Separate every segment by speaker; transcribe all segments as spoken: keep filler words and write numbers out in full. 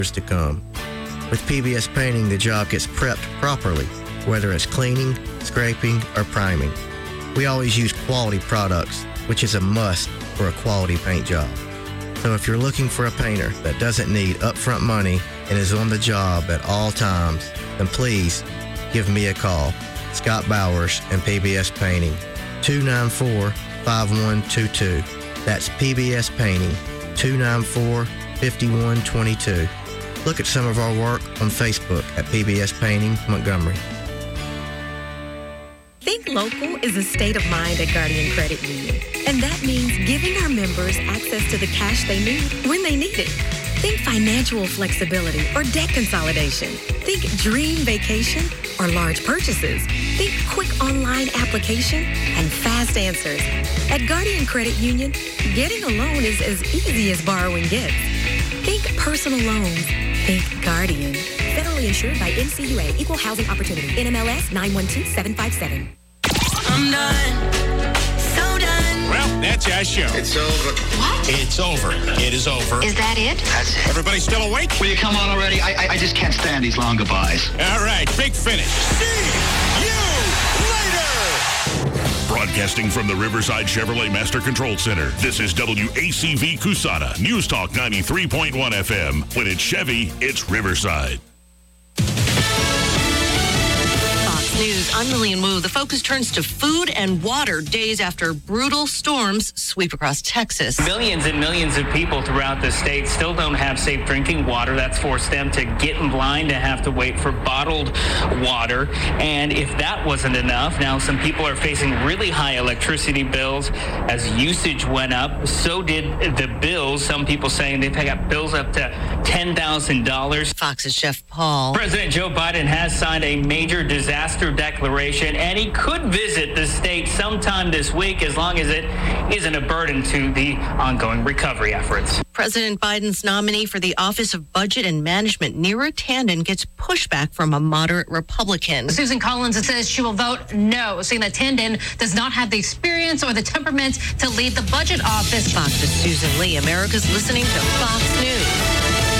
Speaker 1: to come. With P B S Painting, the job gets prepped properly, whether it's cleaning, scraping, or priming. We always use quality products, which is a must for a quality paint job. So if you're looking for a painter that doesn't need upfront money and is on the job at all times, then please give me a call. Scott Bowers and P B S Painting, two nine four, five one two two. That's P B S Painting, two nine four, five one two two. Look at some of our work on Facebook at P B S Painting, Montgomery.
Speaker 2: Think local is a state of mind at Guardian Credit Union. And that means giving our members access to the cash they need when they need it. Think financial flexibility or debt consolidation. Think dream vacation or large purchases. Think quick online application and fast answers. At Guardian Credit Union, getting a loan is as easy as borrowing gets. Think personal loans. Think Guardian. Federally insured by N C U A, Equal Housing Opportunity. N M L S nine one two seven five seven.
Speaker 3: I'm done. So done.
Speaker 4: Well, that's our show.
Speaker 5: It's over.
Speaker 3: What?
Speaker 4: It's over. It is over.
Speaker 3: Is that it?
Speaker 5: That's it.
Speaker 4: Everybody still awake?
Speaker 5: Will you come on already? I, I I just can't stand these long goodbyes.
Speaker 4: All right, big finish. See you later.
Speaker 6: Broadcasting from the Riverside Chevrolet Master Control Center, this is W A C V Cusana, News Talk ninety-three point one F M. When it's Chevy, it's Riverside.
Speaker 7: News, I'm Lillian Wu. The focus turns to food and water days after brutal storms sweep across Texas.
Speaker 8: Millions and millions of people throughout the state still don't have safe drinking water. That's forced them to get in line to have to wait for bottled water. And if that wasn't enough, now some people are facing really high electricity bills as usage went up. So did the bills. Some people saying they've got bills up to ten thousand dollars.
Speaker 7: Fox's Jeff Paul.
Speaker 8: President Joe Biden has signed a major disaster declaration, and he could visit the state sometime this week as long as it isn't a burden to the ongoing recovery efforts.
Speaker 7: President Biden's nominee for the Office of Budget and Management, Neera Tanden, gets pushback from a moderate Republican.
Speaker 9: Susan Collins says she will vote no, saying that Tanden does not have the experience or the temperament to lead the budget office.
Speaker 7: Fox's Susan Lee. America's listening to Fox News.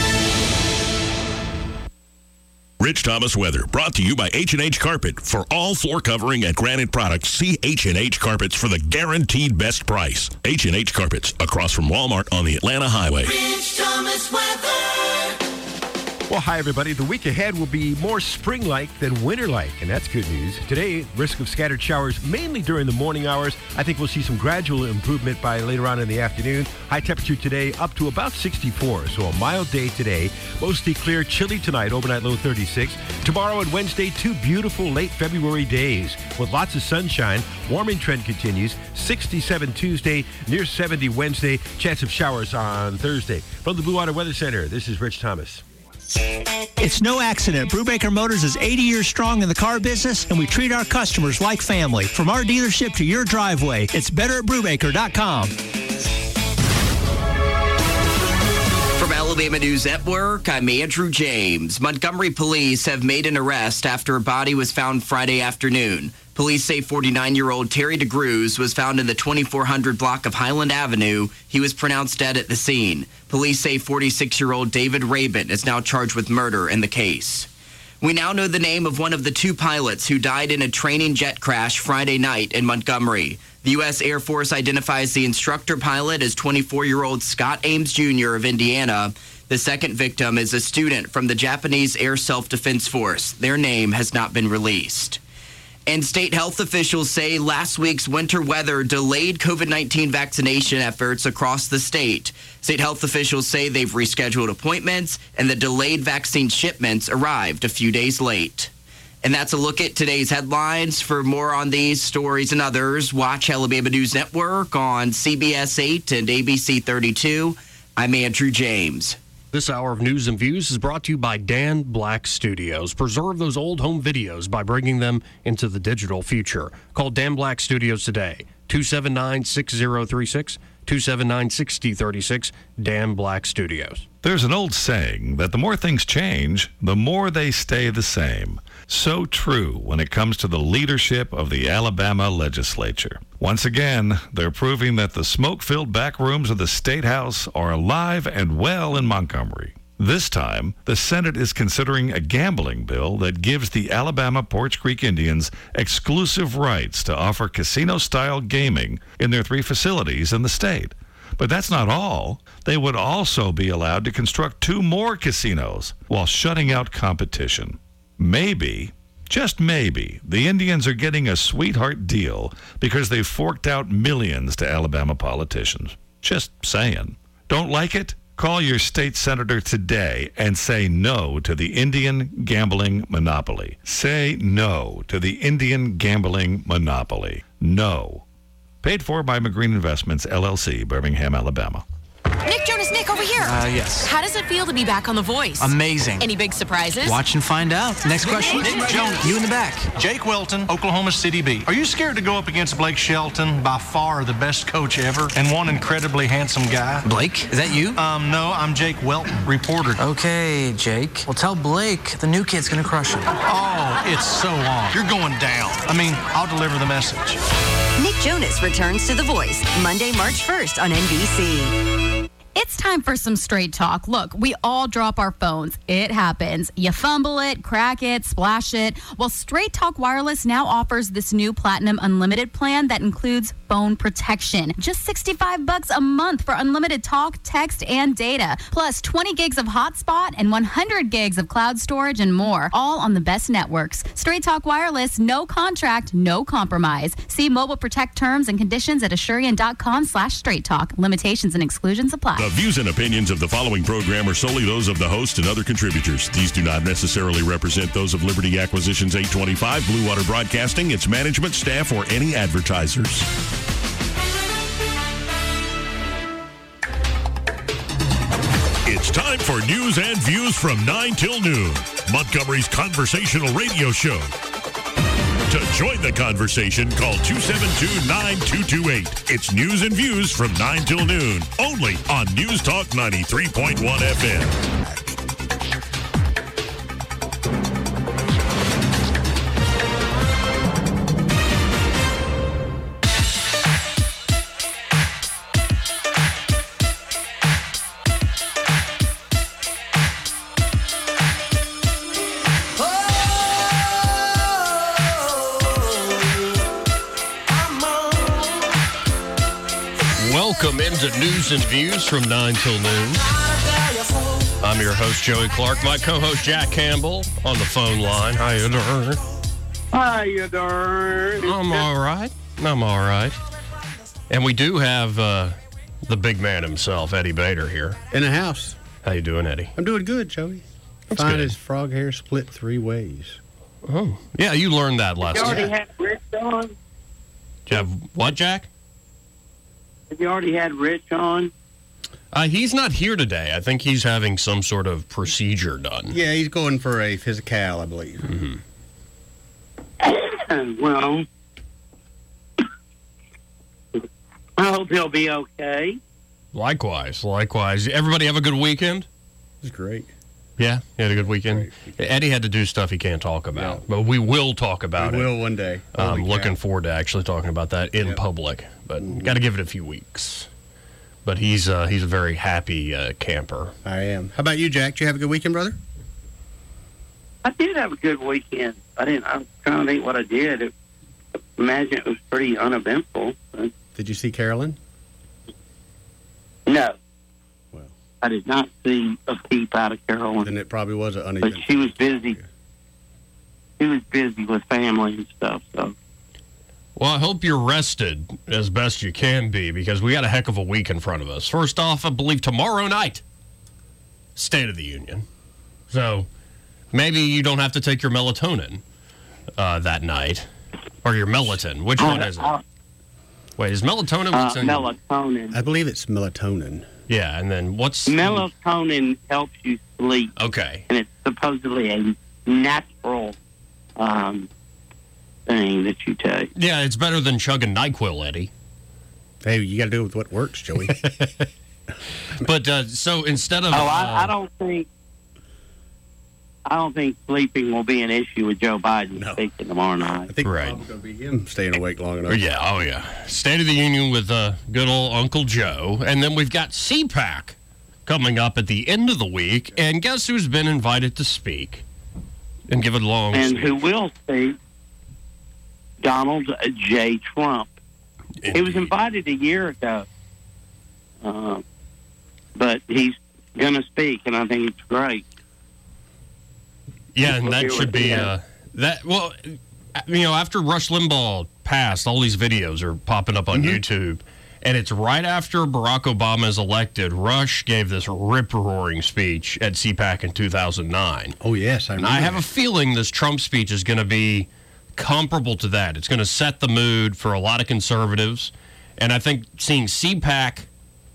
Speaker 6: Rich Thomas weather, brought to you by H and H Carpet. For all floor covering and granite products, see H and H Carpets for the guaranteed best price. H and H Carpets, across from Walmart on the Atlanta Highway.
Speaker 3: Rich Thomas weather.
Speaker 10: Well, hi, everybody. The week ahead will be more spring-like than winter-like, and that's good news. Today, risk of scattered showers mainly during the morning hours. I think we'll see some gradual improvement by later on in the afternoon. High temperature today up to about sixty-four, so a mild day today. Mostly clear, chilly tonight, overnight low thirty-six. Tomorrow and Wednesday, two beautiful late February days with lots of sunshine. Warming trend continues. sixty-seven Tuesday, near seventy Wednesday. Chance of showers on Thursday. From the Blue Water Weather Center, this is Rich Thomas.
Speaker 11: It's no accident. Brubaker Motors is eighty years strong in the car business, and we treat our customers like family. From our dealership to your driveway, it's better at brubaker dot com.
Speaker 12: From Alabama News Network, I'm Andrew James. Montgomery police have made an arrest after a body was found Friday afternoon. Police say forty-nine-year-old Terry DeGruz was found in the twenty-four hundred block of Highland Avenue. He was pronounced dead at the scene. Police say forty-six-year-old David Rabin is now charged with murder in the case. We now know the name of one of the two pilots who died in a training jet crash Friday night in Montgomery. The U S Air Force identifies the instructor pilot as twenty-four-year-old Scott Ames Junior of Indiana. The second victim is a student from the Japanese Air Self-Defense Force. Their name has not been released. And state health officials say last week's winter weather delayed COVID nineteen vaccination efforts across the state. State health officials say they've rescheduled appointments, and the delayed vaccine shipments arrived a few days late. And that's a look at today's headlines. For more on these stories and others, watch Alabama News Network on C B S eight and A B C thirty-two. I'm Andrew James.
Speaker 13: This hour of News and Views is brought to you by Dan Black Studios. Preserve those old home videos by bringing them into the digital future. Call Dan Black Studios today, two seven nine, six zero three six, two seven nine, six zero three six, Dan Black Studios.
Speaker 14: There's an old saying that the more things change, the more they stay the same. So true when it comes to the leadership of the Alabama legislature. Once again, they're proving that the smoke-filled back rooms of the State House are alive and well in Montgomery. This time, the Senate is considering a gambling bill that gives the Alabama Poarch Creek Indians exclusive rights to offer casino-style gaming in their three facilities in the state. But that's not all. They would also be allowed to construct two more casinos while shutting out competition. Maybe, just maybe, the Indians are getting a sweetheart deal because they forked out millions to Alabama politicians. Just saying. Don't like it? Call your state senator today and say no to the Indian gambling monopoly. Say no to the Indian gambling monopoly. No. Paid for by McGreen Investments, L L C, Birmingham, Alabama.
Speaker 15: Nick Jonas, Nick, over here.
Speaker 16: Uh, yes.
Speaker 15: How does it feel to be back on The Voice?
Speaker 16: Amazing.
Speaker 15: Any big surprises?
Speaker 16: Watch and find out. Next question.
Speaker 17: Nick Jonas.
Speaker 16: You in the back.
Speaker 17: Jake Welton, Oklahoma City Bee. Are you scared to go up against Blake Shelton, by far the best coach ever, and one incredibly handsome guy?
Speaker 16: Blake, is that you?
Speaker 17: Um, no, I'm Jake Welton, reporter.
Speaker 16: Okay, Jake. Well, tell Blake the new kid's gonna crush him.
Speaker 17: Oh, it's so on. You're going down. I mean, I'll deliver the message.
Speaker 18: Nick Jonas returns to The Voice Monday, March first on N B C.
Speaker 19: It's time for some straight talk. Look, we all drop our phones. It happens. You fumble it, crack it, splash it. Well, Straight Talk Wireless now offers this new Platinum Unlimited plan that includes phone protection. Just sixty-five bucks a month for unlimited talk, text, and data. Plus twenty gigs of hotspot and one hundred gigs of cloud storage and more. All on the best networks. Straight Talk Wireless, no contract, no compromise. See Mobile Protect terms and conditions at Asurion.com slash Straight Talk. Limitations and exclusions apply.
Speaker 6: The views and opinions of the following program are solely those of the host and other contributors. These do not necessarily represent those of Liberty Acquisitions eight twenty-five, Blue Water Broadcasting, its management, staff, or any advertisers. It's time for news and views from nine till noon, Montgomery's conversational radio show. To join the conversation, call two seven two, nine two two eight. It's news and views from nine till noon, only on News Talk ninety-three point one F M.
Speaker 13: Welcome into News and Views from nine till noon. I'm your host, Joey Clark. My co-host, Jack Campbell, on the phone line. How you doing?
Speaker 20: How you doing?
Speaker 13: I'm all right. I'm all right. And we do have uh, the big man himself, Eddie Bader, here.
Speaker 21: In the house.
Speaker 13: How you doing, Eddie?
Speaker 21: I'm doing good, Joey.
Speaker 13: That's
Speaker 21: Fine
Speaker 13: good.
Speaker 21: as frog hair split three ways.
Speaker 13: Oh, yeah, you learned that last
Speaker 20: You already
Speaker 13: time.
Speaker 20: had Rich on?
Speaker 13: Did you have what, Jack?
Speaker 20: Have you already had Rich on?
Speaker 13: Uh, he's not here today. I think he's having some sort of procedure done.
Speaker 21: Yeah, he's going for a physical, I believe.
Speaker 13: Mm-hmm.
Speaker 20: Well, I hope he'll be okay.
Speaker 13: Likewise, likewise. Everybody have a good weekend?
Speaker 21: It was great.
Speaker 13: Yeah, you had a good weekend. Eddie had to do stuff he can't talk about, yeah. But we will talk about
Speaker 21: we
Speaker 13: it.
Speaker 21: We will one day.
Speaker 13: I'm looking forward to actually talking about that in yep. public, but mm-hmm. got to give it a few weeks. But he's uh, he's a very happy uh, camper.
Speaker 21: I am. How about you, Jack? Did you have a good weekend, brother?
Speaker 20: I did have a good weekend. I didn't. I'm trying to think what I did. It, imagine it was pretty uneventful. But...
Speaker 21: Did you see Carolyn?
Speaker 20: No. I did not see a peep out of Carolyn.
Speaker 21: Then it probably was an uneven.
Speaker 20: But she was busy. She was busy with family and stuff. So.
Speaker 13: Well, I hope you're rested as best you can be, because we got a heck of a week in front of us. First off, I believe tomorrow night, State of the Union. So maybe you don't have to take your melatonin uh, that night, or your melatonin. Which one is it? Wait, is melatonin?
Speaker 20: Uh, melatonin.
Speaker 21: I believe it's melatonin.
Speaker 13: Yeah, and then what's...
Speaker 20: Melatonin helps you sleep.
Speaker 13: Okay.
Speaker 20: And it's supposedly a natural um, thing that you take.
Speaker 13: Yeah, it's better than chugging NyQuil, Eddie.
Speaker 21: Hey, you got to do it with what works, Joey.
Speaker 13: But, uh, so instead of...
Speaker 20: Oh,
Speaker 13: uh,
Speaker 20: I, I don't think... I don't think sleeping will be an issue with Joe Biden no. speaking tomorrow night.
Speaker 21: I think
Speaker 13: right.
Speaker 21: it's going to be him staying awake long enough.
Speaker 13: Yeah, oh yeah. State of the Union with uh, good old Uncle Joe. And then we've got C PAC coming up at the end of the week, and guess who's been invited to speak and give a long
Speaker 20: And
Speaker 13: speech?
Speaker 20: who will speak? Donald J. Trump.
Speaker 13: Indeed.
Speaker 20: He was invited a year ago, uh, but he's going to speak, and I think it's great.
Speaker 13: Yeah, and
Speaker 20: We'll
Speaker 13: that
Speaker 20: hear
Speaker 13: should
Speaker 20: what he
Speaker 13: be
Speaker 20: has.
Speaker 13: uh, that. Well, you know, after Rush Limbaugh passed, all these videos are popping up on YouTube, and it's right after Barack Obama is elected. Rush gave this rip-roaring speech at C PAC in two thousand nine.
Speaker 21: Oh, yes, I
Speaker 13: And
Speaker 21: remember.
Speaker 13: I have a feeling this Trump speech is going to be comparable to that. It's going to set the mood for a lot of conservatives, and I think seeing C PAC,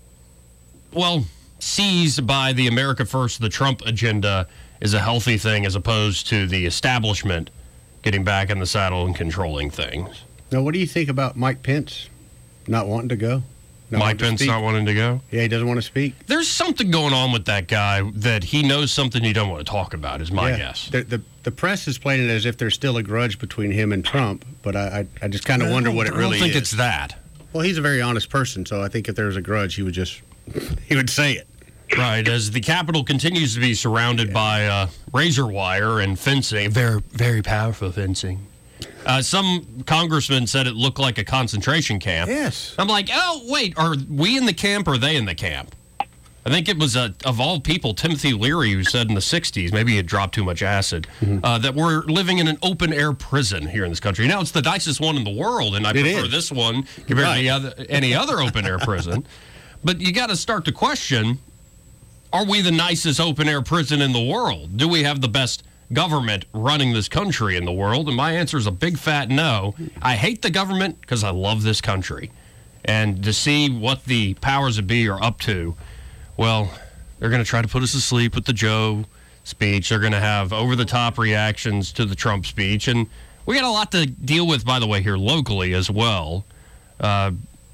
Speaker 13: well, seized by the America First, the Trump agenda, is a healthy thing as opposed to the establishment getting back in the saddle and controlling things.
Speaker 21: Now, what do you think about Mike Pence not wanting to go? Not
Speaker 13: Mike
Speaker 21: wanting to
Speaker 13: Pence
Speaker 21: speak?
Speaker 13: not wanting to go?
Speaker 21: Yeah, he doesn't want to speak.
Speaker 13: There's something going on with that guy that he knows something you don't want to talk about, is my
Speaker 21: Yeah.
Speaker 13: guess.
Speaker 21: The, the the press is playing it as if there's still a grudge between him and Trump, but I I, I just kind of
Speaker 13: I
Speaker 21: wonder
Speaker 13: don't-
Speaker 21: what it
Speaker 13: I don't
Speaker 21: really
Speaker 13: think
Speaker 21: is.
Speaker 13: it's that.
Speaker 21: Well, he's a very honest person, so I think if there was a grudge, he would just he would say it.
Speaker 13: Right, as the Capitol continues to be surrounded by uh, razor wire and fencing, very, very powerful fencing. Uh, some congressman said it looked like a concentration camp.
Speaker 21: Yes.
Speaker 13: I'm like, oh, wait, are we in the camp or are they in the camp? I think it was, uh, of all people, Timothy Leary, who said in the sixties, maybe he had dropped too much acid,
Speaker 21: Mm-hmm.
Speaker 13: uh, that we're living in an open-air prison here in this country. Now, it's the nicest one in the world, and I
Speaker 21: It
Speaker 13: prefer
Speaker 21: is.
Speaker 13: this one compared
Speaker 21: Right.
Speaker 13: to the other, any other open-air prison. But you got to start to question, are we the nicest open-air prison in the world? Do we have the best government running this country in the world? And my answer is a big fat no. I hate the government because I love this country. And to see what the powers that be are up to, well, they're going to try to put us to sleep with the Joe speech. They're going to have over-the-top reactions to the Trump speech. And we got a lot to deal with, by the way, here locally as well. Uh,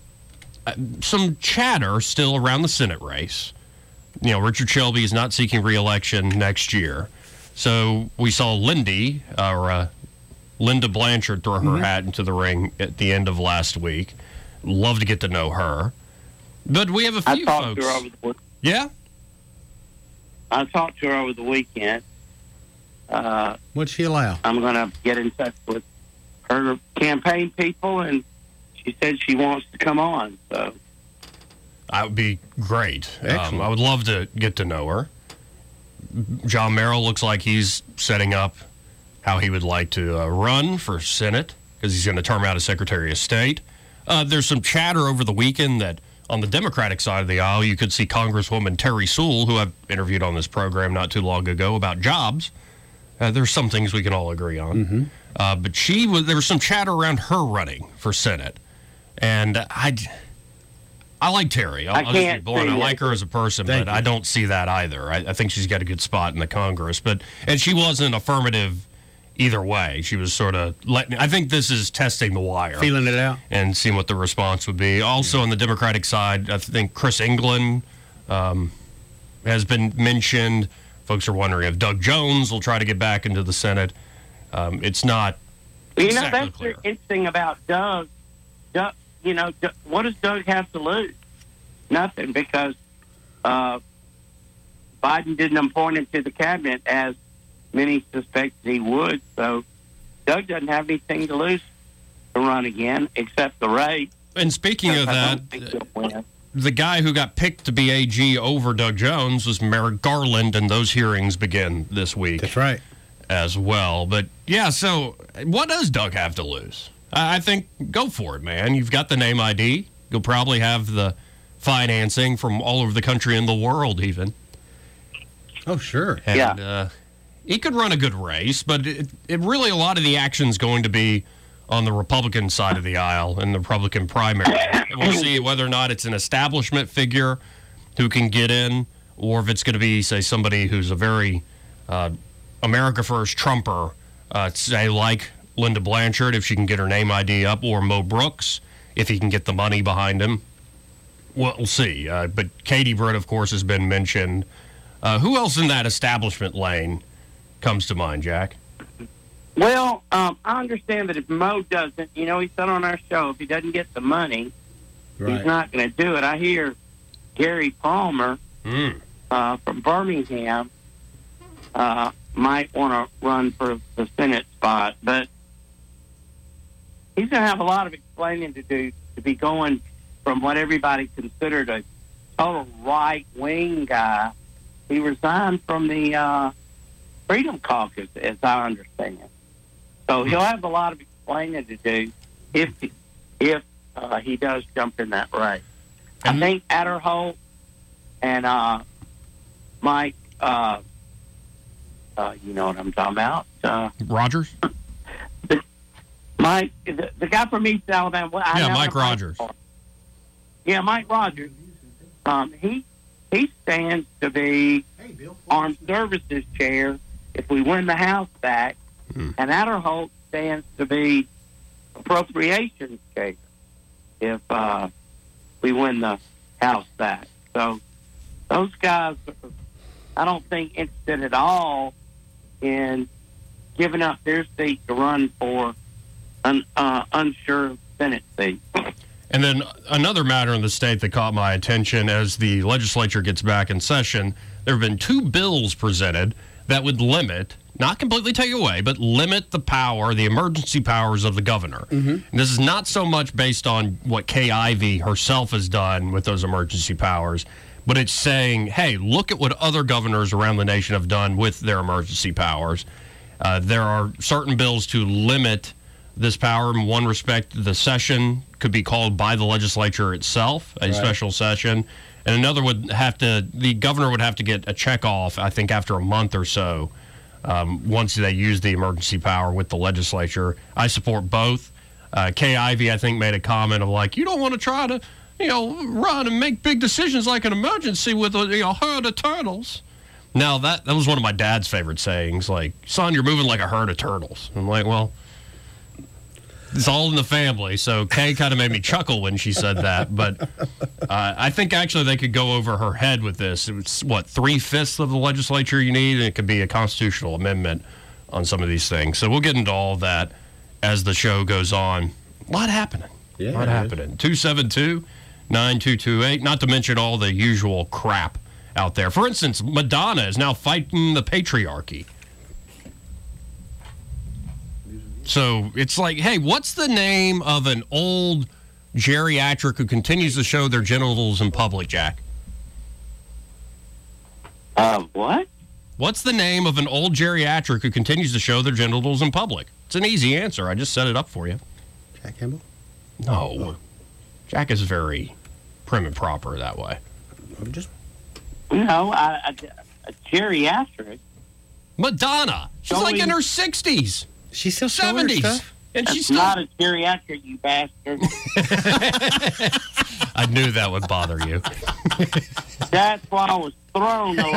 Speaker 13: some chatter still around the Senate race. You know, Richard Shelby is not seeking re-election next year. So we saw Lindy, or uh, Linda Blanchard, throw her
Speaker 21: Mm-hmm.
Speaker 13: hat into the ring at the end of last week. Love to get to know her. But we have a
Speaker 20: I
Speaker 13: few
Speaker 20: talked
Speaker 13: folks.
Speaker 20: to her over the week-
Speaker 13: Yeah?
Speaker 20: I talked to her over the weekend. Uh,
Speaker 21: What'd she allow?
Speaker 20: I'm going to get in touch with her campaign people, and she said she wants to come on. So
Speaker 13: That would be great. Um,
Speaker 21: Excellent.
Speaker 13: I would love to get to know her. John Merrill looks like he's setting up how he would like to uh, run for Senate because he's going to term out as Secretary of State. Uh, there's some chatter over the weekend that on the Democratic side of the aisle, you could see Congresswoman Terry Sewell, who I've interviewed on this program not too long ago about jobs. Uh, there's some things we can all agree on. Uh, but she was, there was some chatter around her running for Senate. And I, I like Terry. I'll,
Speaker 20: I
Speaker 13: I'll just be
Speaker 20: can't
Speaker 13: blunt. I
Speaker 20: see
Speaker 13: like
Speaker 20: it.
Speaker 13: her as a person,
Speaker 21: Thank
Speaker 13: but
Speaker 21: you.
Speaker 13: I don't see that either. I, I think she's got a good spot in the Congress. But and she wasn't affirmative either way. She was sort of letting. I think this is testing the wire,
Speaker 21: Feeling it out.
Speaker 13: and seeing what the response would be. Also on the Democratic side, I think Chris England um, has been mentioned. Folks are wondering if Doug Jones will try to get back into the Senate. Um, it's not
Speaker 20: you know
Speaker 13: exactly
Speaker 20: that's
Speaker 13: clear.
Speaker 20: the interesting about Doug. Doug, you know, Doug, what does Doug have to lose? Nothing, because uh, Biden didn't appoint him to the cabinet as many suspected he would. So Doug doesn't have anything to lose to run again, except the race.
Speaker 13: And speaking of
Speaker 20: I
Speaker 13: that,
Speaker 20: don't think he'll win.
Speaker 13: the guy who got picked to be A G over Doug Jones was Merrick Garland, and those hearings begin this week.
Speaker 21: That's right.
Speaker 13: As well. But yeah, so what does Doug have to lose? I I think go for it, man. You've got the name I D. You'll probably have the financing from all over the country and the world, even.
Speaker 21: Oh, sure.
Speaker 13: And,
Speaker 20: Yeah.
Speaker 13: Uh, he could run a good race, but it, it really, a lot of the action's going to be on the Republican side of the aisle in the Republican primary. And we'll see whether or not it's an establishment figure who can get in, or if it's going to be, say, somebody who's a very uh, America First Trumper, uh, say, like Linda Blanchard, if she can get her name I D up, or Mo Brooks, if he can get the money behind him. Well, we'll see. Uh, but Katie Britt, of course, has been mentioned. Uh, who else in that establishment lane comes to mind, Jack?
Speaker 20: Well, um, I understand that if Mo doesn't, you know, he said on our show, if he doesn't get the money,
Speaker 21: Right.
Speaker 20: he's not going to do it. I hear Gary Palmer
Speaker 13: Mm.
Speaker 20: uh, from Birmingham uh, might want to run for the Senate spot, but he's going to have a lot of explaining to do to be going from what everybody considered a total right-wing guy. He resigned from the uh, Freedom Caucus, as I understand. So he'll have a lot of explaining to do if if uh, he does jump in that race. I think Adderholt and uh, Mike, uh, uh, you know what I'm talking about. Uh,
Speaker 13: Rogers?
Speaker 20: The, Mike, the, the guy from East Alabama. Well, I
Speaker 13: Yeah,
Speaker 20: never
Speaker 13: Mike
Speaker 20: heard
Speaker 13: Rogers.
Speaker 20: before. Yeah, Mike Rogers. Um, he he stands to be Armed Services Chair if we win the House back,
Speaker 13: hmm.
Speaker 20: and Adderholt stands to be Appropriations Chair if uh, we win the House back. So those guys are, I don't think, interested at all in giving up their seat to run for an uh, unsure Senate seat.
Speaker 13: And then another matter in the state that caught my attention as the legislature gets back in session, there have been two bills presented that would limit, not completely take away, but limit the power, the emergency powers of the governor.
Speaker 21: Mm-hmm.
Speaker 13: And this is not so much based on what Kay Ivey herself has done with those emergency powers, but it's saying, hey, look at what other governors around the nation have done with their emergency powers. Uh, there are certain bills to limit this power. In one respect, the session could be called by the legislature itself, a
Speaker 21: Right.
Speaker 13: special session. And another would have to, the governor would have to get a check off, I think, after a month or so, um, once they use the emergency power with the legislature. I support both. Uh, Kay Ivey, I think, made a comment of like, you don't want to try to, you know, run and make big decisions like an emergency with a you know, herd of turtles. Now, that, that was one of my dad's favorite sayings, like, son, you're moving like a herd of turtles. I'm like, well, it's all in the family. So Kay kind of made me chuckle when she said that. But uh, I think actually they could go over her head with this. It's, what, three-fifths of the legislature you need? And it could be a constitutional amendment on some of these things. So we'll get into all of that as the show goes on. A lot happening.
Speaker 21: Yeah,
Speaker 13: a lot
Speaker 21: it is.
Speaker 13: happening. two seven two, nine two two eight. Not to mention all the usual crap out there. For instance, Madonna is now fighting the patriarchy. So it's like, hey, what's the name of an old geriatric who continues to show their genitals in public, Jack?
Speaker 20: Uh, what?
Speaker 13: What's the name of an old geriatric who continues to show their genitals in public? It's an easy answer. I just set it up for you.
Speaker 21: Jack Campbell?
Speaker 13: No. Jack is very prim and proper that way.
Speaker 21: I'm just...
Speaker 20: You know, a, a, a geriatric.
Speaker 13: Madonna. She's
Speaker 20: Showing-
Speaker 13: like in her sixties.
Speaker 21: She's still showing her
Speaker 13: seventies.
Speaker 21: stuff?
Speaker 13: And
Speaker 20: That's
Speaker 13: she's still...
Speaker 20: not a geriatric, you bastard.
Speaker 13: I knew that would bother you.
Speaker 20: That's why I was thrown a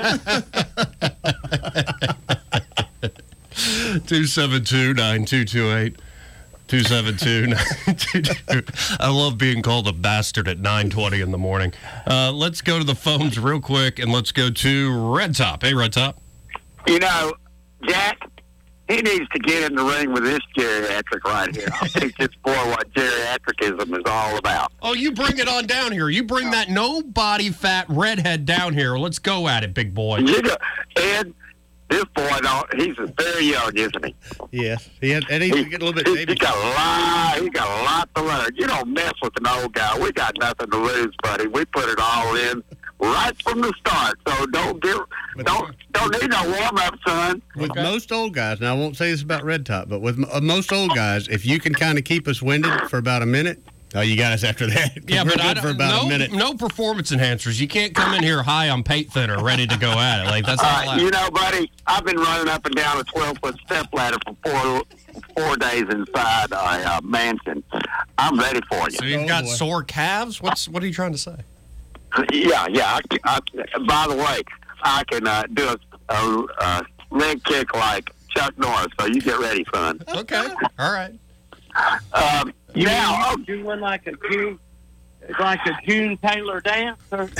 Speaker 20: little bit.
Speaker 13: two seven two, nine two two eight. two seven two, nine two two eight. I love being called a bastard at nine twenty in the morning. Uh, let's go to the phones real quick, and let's go to Red Top. Hey, Red Top.
Speaker 1: You know, Jack, he needs to get in the ring with this geriatric right here. I'll teach this boy what geriatricism is all about.
Speaker 13: Oh, you bring it on down here. You bring that no-body fat redhead down here. Let's go at it, big boy.
Speaker 1: You know, Ed, this boy, don't, he's very young, isn't he?
Speaker 21: Yes. He had, and he's
Speaker 1: He,
Speaker 21: getting a little bit
Speaker 1: he,
Speaker 21: baby.
Speaker 1: he got a lot. He got a lot to learn. You don't mess with an old guy. We got nothing to lose, buddy. We put it all in right from the start. So don't get, don't, don't need no warm up, son.
Speaker 21: With most old guys, now I won't say this about Red Top, but with m- uh, most old guys, if you can kind of keep us winded for about a minute, oh, you got us after that.
Speaker 13: Yeah,
Speaker 21: We're
Speaker 13: but I
Speaker 21: good for
Speaker 13: don't,
Speaker 21: about
Speaker 13: no,
Speaker 21: a minute.
Speaker 13: no performance enhancers. You can't come in here high on paint thinner, ready to go at it. Like that's not
Speaker 1: Uh,
Speaker 13: allowed.
Speaker 1: you know, buddy, I've been running up and down a twelve-foot step ladder for four four days inside a uh, mansion. I'm ready for you.
Speaker 13: So you've got sore calves? What's what are you trying to say?
Speaker 1: Yeah, yeah. I, I, by the way, I can uh, do a, a, a leg kick like Chuck Norris, so you get ready, son.
Speaker 13: Okay, all right.
Speaker 1: Um,
Speaker 20: You
Speaker 1: now,
Speaker 20: mean you doing like a June, like a June Taylor dancer?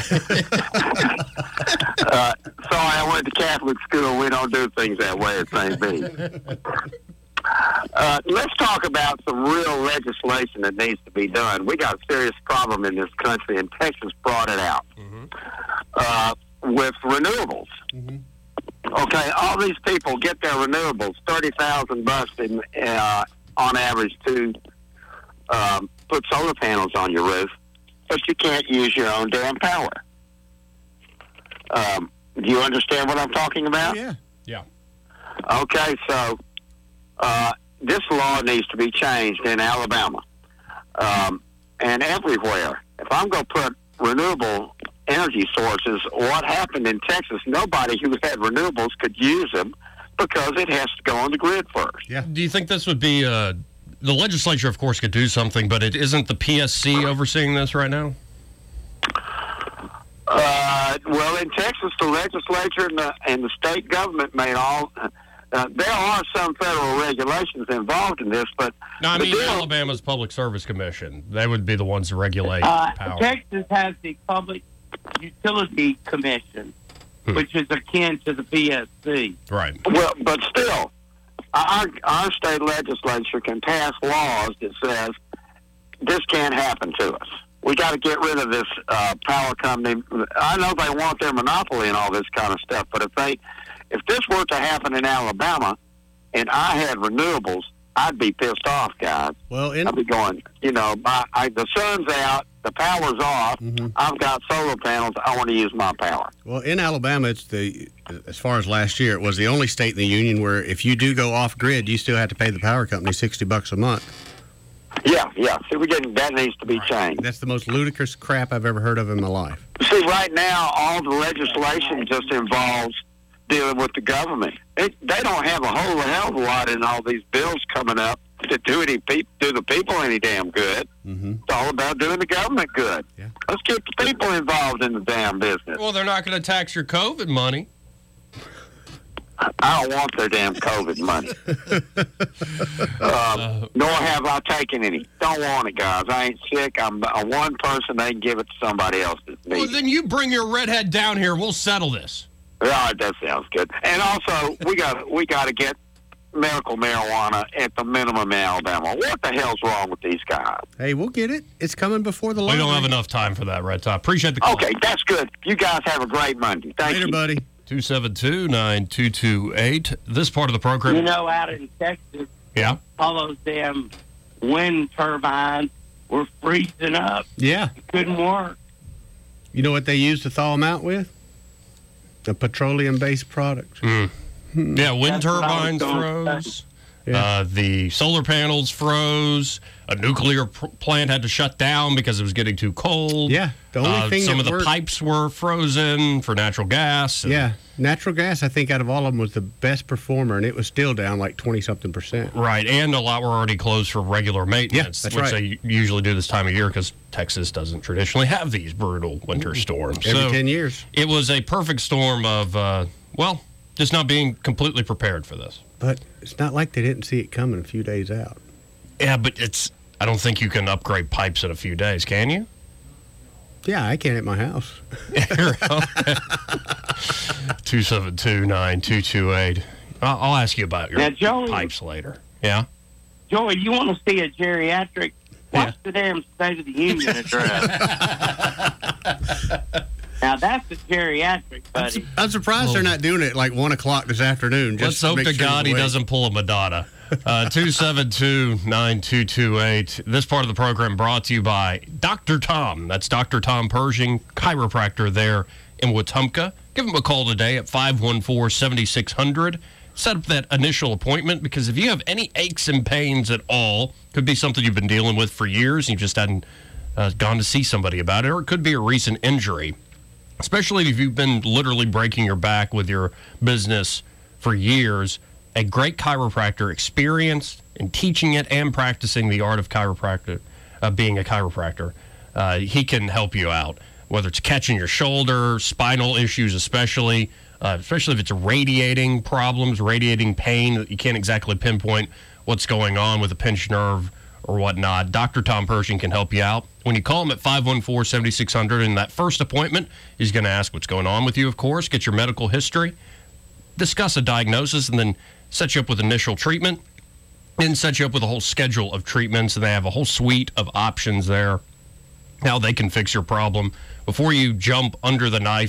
Speaker 1: uh, sorry, I went to Catholic school. We don't do things that way at Saint B. Uh, let's talk about some real legislation that needs to be done. We got a serious problem in this country, and Texas brought it out. Uh, with renewables.
Speaker 21: Mm-hmm.
Speaker 1: Okay, all these people get their renewables, thirty thousand bucks in, uh, on average to um, put solar panels on your roof, but you can't use your own damn power. Um, do you understand what I'm talking about?
Speaker 21: Yeah.
Speaker 13: Yeah.
Speaker 1: Okay, so uh, this law needs to be changed in Alabama um, and everywhere. If I'm going to put renewable energy sources, what happened in Texas, nobody who had renewables could use them because it has to go on the grid first.
Speaker 21: Yeah.
Speaker 13: Do you think this would be, uh, the legislature, of course, could do something, but it isn't the P S C overseeing this right now?
Speaker 1: Uh, well, in Texas, the legislature and the, and the state government made all... Uh, there are some federal regulations involved in this, but...
Speaker 13: No, I
Speaker 1: the
Speaker 13: mean
Speaker 1: bill-
Speaker 13: Alabama's Public Service Commission. They would be the ones to regulate
Speaker 20: Uh,
Speaker 13: power.
Speaker 20: Texas has the Public Utility Commission,
Speaker 13: Hmm.
Speaker 20: which is akin to the P S C.
Speaker 13: Right.
Speaker 1: Well, but still, our our state legislature can pass laws that says this can't happen to us. We got to get rid of this uh, power company. I know they want their monopoly and all this kind of stuff, but if they, if this were to happen in Alabama, and I had renewables, I'd be pissed off, guys.
Speaker 21: Well, in-
Speaker 1: I'd be going, you know, my, I, the sun's out, the power's off.
Speaker 21: Mm-hmm.
Speaker 1: I've got solar panels. I want to use my power.
Speaker 21: Well, in Alabama, it's the as far as last year, it was the only state in the union where if you do go off grid, you still have to pay the power company sixty bucks a month.
Speaker 1: Yeah, yeah. See, we getting that needs to be changed.
Speaker 21: That's the most ludicrous crap I've ever heard of in my life.
Speaker 1: See, right now, all the legislation just involves dealing with the government. It, they don't have a whole hell of a lot in all these bills coming up to do any pe- do the people any damn good.
Speaker 21: Mm-hmm.
Speaker 1: It's all about doing the government good.
Speaker 21: Yeah.
Speaker 1: Let's get the people involved in the damn business.
Speaker 13: Well, they're not going to tax your COVID money.
Speaker 1: I don't want their damn COVID money. uh, nor have I taken any. Don't want it, guys. I ain't sick. I'm a one person. They can give it to somebody else that's
Speaker 13: Well,
Speaker 1: needed.
Speaker 13: then you bring your redhead down here. We'll settle this.
Speaker 1: Yeah, that sounds good. And also, we got we got to get medical marijuana at the minimum in Alabama. What the hell's wrong with these guys?
Speaker 21: Hey, we'll get it. It's coming before the law.
Speaker 13: We don't have enough time for that, Red Top. Appreciate the call.
Speaker 1: Okay, that's good. You guys have a great Monday. Thank
Speaker 21: Later,
Speaker 1: you.
Speaker 21: buddy.
Speaker 13: two seven two, nine two two eight. This part of the program.
Speaker 20: You know, out in Texas,
Speaker 13: Yeah.
Speaker 20: all those damn wind turbines were freezing up.
Speaker 21: Yeah.
Speaker 20: It couldn't work.
Speaker 21: You know what they use to thaw them out with? The petroleum-based products.
Speaker 13: Mm. Yeah, wind
Speaker 20: That's what I was
Speaker 13: turbines
Speaker 20: going to
Speaker 13: froze.
Speaker 21: Yeah.
Speaker 13: Uh, the solar panels froze. A nuclear pr- plant had to shut down because it was getting too cold.
Speaker 21: Yeah, the only
Speaker 13: Uh,
Speaker 21: thing
Speaker 13: some
Speaker 21: that
Speaker 13: of the
Speaker 21: worked-
Speaker 13: pipes were frozen for natural gas. and-
Speaker 21: Yeah. Natural gas, I think, out of all of them was the best performer, and it was still down like twenty-something percent.
Speaker 13: Right, and a lot were already closed for regular maintenance,
Speaker 21: that's
Speaker 13: which
Speaker 21: right.
Speaker 13: they usually do this time of year because Texas doesn't traditionally have these brutal winter storms.
Speaker 21: Every
Speaker 13: So
Speaker 21: ten years.
Speaker 13: it was a perfect storm of, uh, well, just not being completely prepared for this.
Speaker 21: But it's not like they didn't see it coming a few days out.
Speaker 13: Yeah, but it's, I don't think you can upgrade pipes in a few days, can you?
Speaker 21: Yeah, I can at my house.
Speaker 13: two seven two, nine two two eight. I'll, I'll ask you about your
Speaker 20: Now, Joey-
Speaker 13: pipes later. Yeah?
Speaker 20: Joey, you want to see a geriatric? Watch the damn State of the Union address. Now, that's a geriatric, buddy.
Speaker 21: I'm surprised they're not doing it like one o'clock this afternoon. Just
Speaker 13: Let's hope
Speaker 21: make
Speaker 13: to
Speaker 21: sure
Speaker 13: God he
Speaker 21: you're awake.
Speaker 13: doesn't pull a Madonna. Uh, two seven two, nine two two eight. This part of the program brought to you by Doctor Tom. That's Doctor Tom Pershing, chiropractor there in Wetumpka. Give him a call today at five one four, seven six zero zero. Set up that initial appointment because if you have any aches and pains at all, could be something you've been dealing with for years and you just hadn't uh, gone to see somebody about it, or it could be a recent injury. Especially if you've been literally breaking your back with your business for years. A great chiropractor, experienced in teaching it and practicing the art of chiropractor, uh, being a chiropractor, uh, he can help you out. Whether it's catching your shoulder, spinal issues especially, uh, especially if it's radiating problems, radiating pain that you can't exactly pinpoint what's going on with a pinched nerve or whatnot. Doctor Tom Pershing can help you out. When you call him at five one four, seven six zero zero in that first appointment, he's going to ask what's going on with you, of course, get your medical history, discuss a diagnosis, and then set you up with initial treatment, and set you up with a whole schedule of treatments, and they have a whole suite of options there, how they can fix your problem. Before you jump under the knife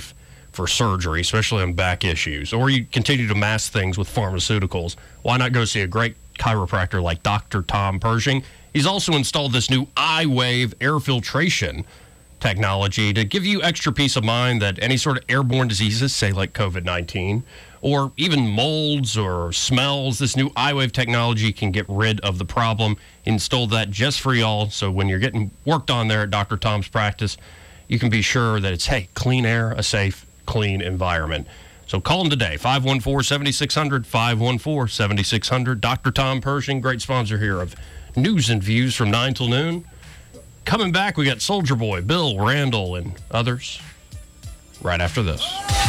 Speaker 13: for surgery, especially on back issues, or you continue to mask things with pharmaceuticals, why not go see a great chiropractor like Doctor Tom Pershing? He's also installed this new iWave air filtration technology to give you extra peace of mind that any sort of airborne diseases, say like COVID nineteen, or even molds or smells, this new iWave technology can get rid of the problem. Installed that just for y'all, so when you're getting worked on there at Doctor Tom's practice, you can be sure that it's, hey, clean air, a safe, clean environment. So call him today, five one four, seven six zero zero, five one four, seven six zero zero. Doctor Tom Pershing, great sponsor here of News and Views from nine till noon. Coming back, we got Soldier Boy, Bill, Randall, and others right after this.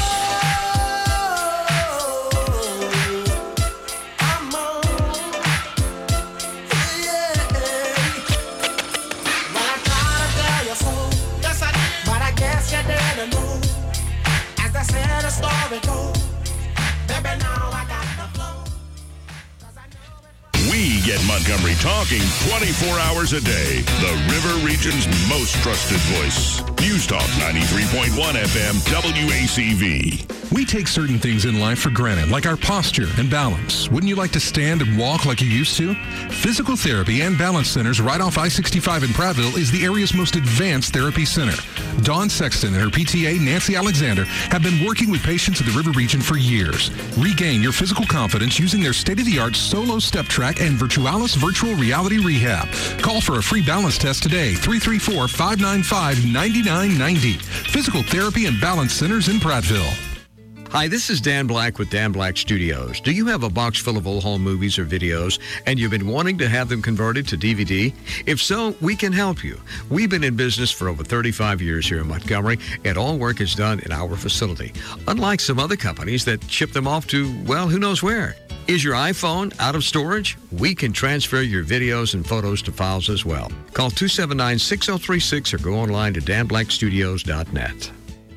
Speaker 6: We get Montgomery talking twenty-four hours a day. The River Region's most trusted voice. News Talk ninety-three point one F M W A C V.
Speaker 2: We take certain things in life for granted, like our posture and balance. Wouldn't you like to stand and walk like you used to? Physical Therapy and Balance Centers right off I sixty-five in Prattville is the area's most advanced therapy center. Dawn Sexton and her P T A, Nancy Alexander, have been working with patients in the River Region for years. Regain your physical confidence using their state-of-the-art Solo Step Track and Virtualis Virtual Reality Rehab. Call for a free balance test today, three three four, five nine five, nine nine nine zero. Physical Therapy and Balance Centers in Prattville.
Speaker 22: Hi, this is Dan Black with Dan Black Studios. Do you have a box full of old home movies or videos and you've been wanting to have them converted to D V D? If so, we can help you. We've been in business for over thirty-five years here in Montgomery, and all work is done in our facility. Unlike some other companies that ship them off to, well, who knows where. Is your iPhone out of storage? We can transfer your videos and photos to files as well. Call two seven nine, six zero three six or go online to dan black studios dot net.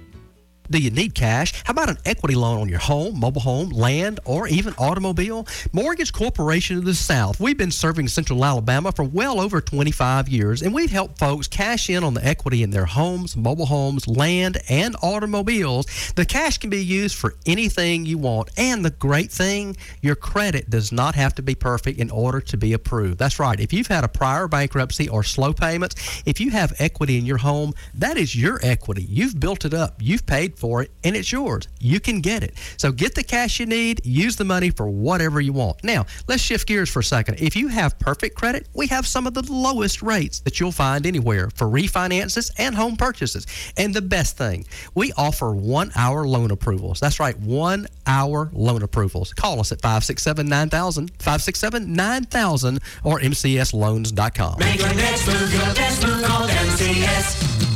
Speaker 23: Do you need cash? How about an equity loan on your home, mobile home, land, or even automobile? Mortgage Corporation of the South. We've been serving Central Alabama for well over twenty-five years, and we've helped folks cash in on the equity in their homes, mobile homes, land, and automobiles. The cash can be used for anything you want, and the great thing, your credit does not have to be perfect in order to be approved. That's right. If you've had a prior bankruptcy or slow payments, if you have equity in your home, that is your equity. You've built it up. You've paid for it, and it's yours. You can get it. So get the cash you need, use the money for whatever you want. Now, let's shift gears for a second. If you have perfect credit, we have some of the lowest rates that you'll find anywhere for refinances and home purchases. And the best thing, we offer one-hour loan approvals. That's right, one-hour loan approvals. Call us at five six seven, nine thousand, five six seven, nine thousand, or m c s loans dot com.
Speaker 3: Make your next move your best move. Call M C S.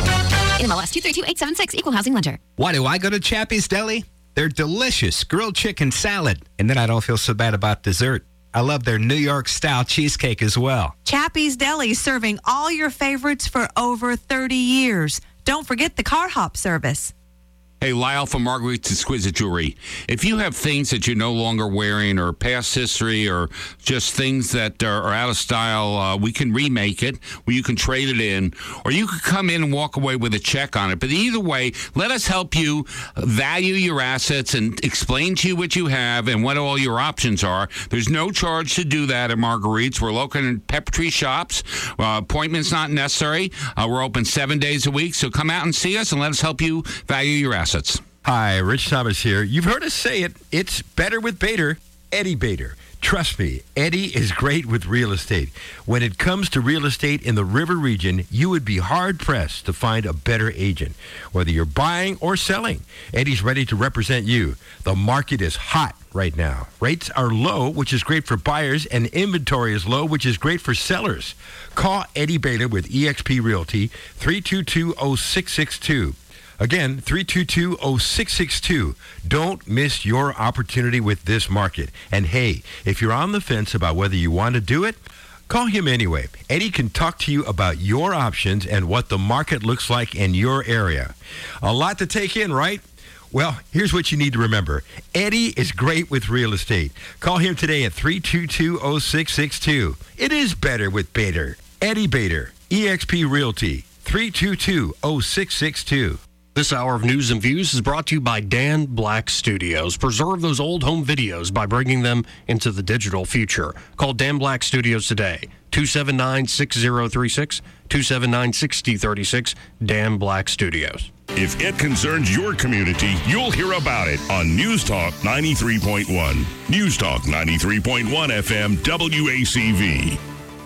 Speaker 15: N M L S two three two eight seven six, Equal Housing Lender.
Speaker 24: Why do I go to Chappie's Deli? Their delicious grilled chicken salad. And then I don't feel so bad about dessert. I love their New York style cheesecake as well.
Speaker 25: Chappie's Deli, serving all your favorites for over thirty years. Don't forget the car hop service.
Speaker 26: Hey, Lyle from Marguerite's Exquisite Jewelry. If you have things that you're no longer wearing or past history or just things that are, are out of style, uh, we can remake it, or you can trade it in, or you could come in and walk away with a check on it. But either way, let us help you value your assets and explain to you what you have and what all your options are. There's no charge to do that at Marguerite's. We're located in Pepper Tree Shops. Uh, appointments not necessary. Uh, we're open seven days a week, so come out and see us and let us help you value your assets.
Speaker 10: Hi, Rich Thomas here. You've heard us say it. It's better with Bader, Eddie Bader. Trust me, Eddie is great with real estate. When it comes to real estate in the River Region, you would be hard-pressed to find a better agent. Whether you're buying or selling, Eddie's ready to represent you. The market is hot right now. Rates are low, which is great for buyers, and inventory is low, which is great for sellers. Call Eddie Bader with E X P Realty, three two two, oh six six two. Again, three two two, oh six six two. Don't miss your opportunity with this market. And hey, if you're on the fence about whether you want to do it, call him anyway. Eddie can talk to you about your options and what the market looks like in your area. A lot to take in, right? Well, here's what you need to remember. Eddie is great with real estate. Call him today at three two two, oh six six two. It is better with Bader. Eddie Bader, E X P Realty, three two two, oh six six two.
Speaker 13: This hour of News and Views is brought to you by Dan Black Studios. Preserve those old home videos by bringing them into the digital future. Call Dan Black Studios today, two seven nine, six zero three six, two seven nine, six zero three six, Dan Black Studios.
Speaker 6: If it concerns your community, you'll hear about it on News Talk ninety-three point one. News Talk ninety-three point one F M W A C V.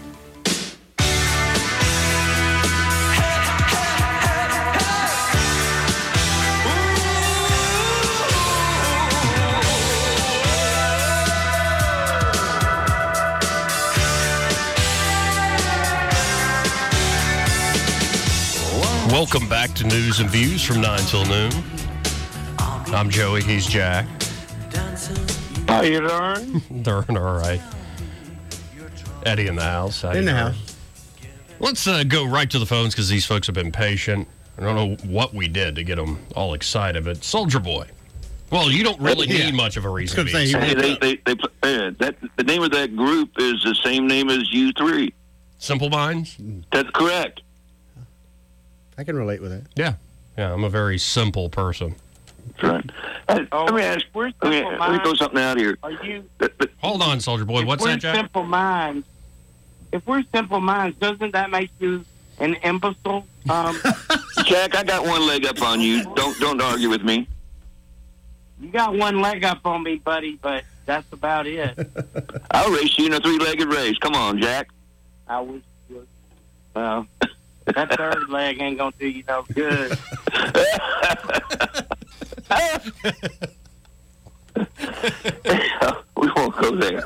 Speaker 13: Welcome back to News and Views from nine till noon. I'm Joey, he's Jack.
Speaker 20: How you doing?
Speaker 13: Doing all right. Eddie in the house. How
Speaker 21: In
Speaker 13: you
Speaker 21: the
Speaker 13: doing?
Speaker 21: house.
Speaker 13: Let's uh, go right to the phones because these folks have been patient. I don't know what we did to get them all excited, but Soldier Boy. Well, you don't really
Speaker 21: Yeah.
Speaker 13: need much of a reason to be
Speaker 21: say,
Speaker 13: excited.
Speaker 1: Hey, they, they, they, uh, that, the name of that group is the same name as U three.
Speaker 13: Simple Minds?
Speaker 1: That's correct.
Speaker 21: I can relate with that.
Speaker 13: Yeah. Yeah, I'm a very simple person.
Speaker 1: That's right. Hey, let me ask.
Speaker 20: We're
Speaker 1: Let me,
Speaker 20: simple
Speaker 1: let me throw
Speaker 20: minds.
Speaker 1: something out here.
Speaker 20: Are you?
Speaker 13: Hold on, Soldier Boy.
Speaker 20: If
Speaker 13: What's
Speaker 20: we're
Speaker 13: that, Jack?
Speaker 20: simple minds, if we're simple minds, doesn't that make you an imbecile? Um,
Speaker 1: Jack, I got one leg up on you. Don't don't argue with me.
Speaker 20: you got one leg up on me, buddy, but that's about it.
Speaker 1: I'll race you in a three-legged race. Come on, Jack.
Speaker 20: I wish you would. Well, that third leg ain't gonna do you no good.
Speaker 1: We won't go there.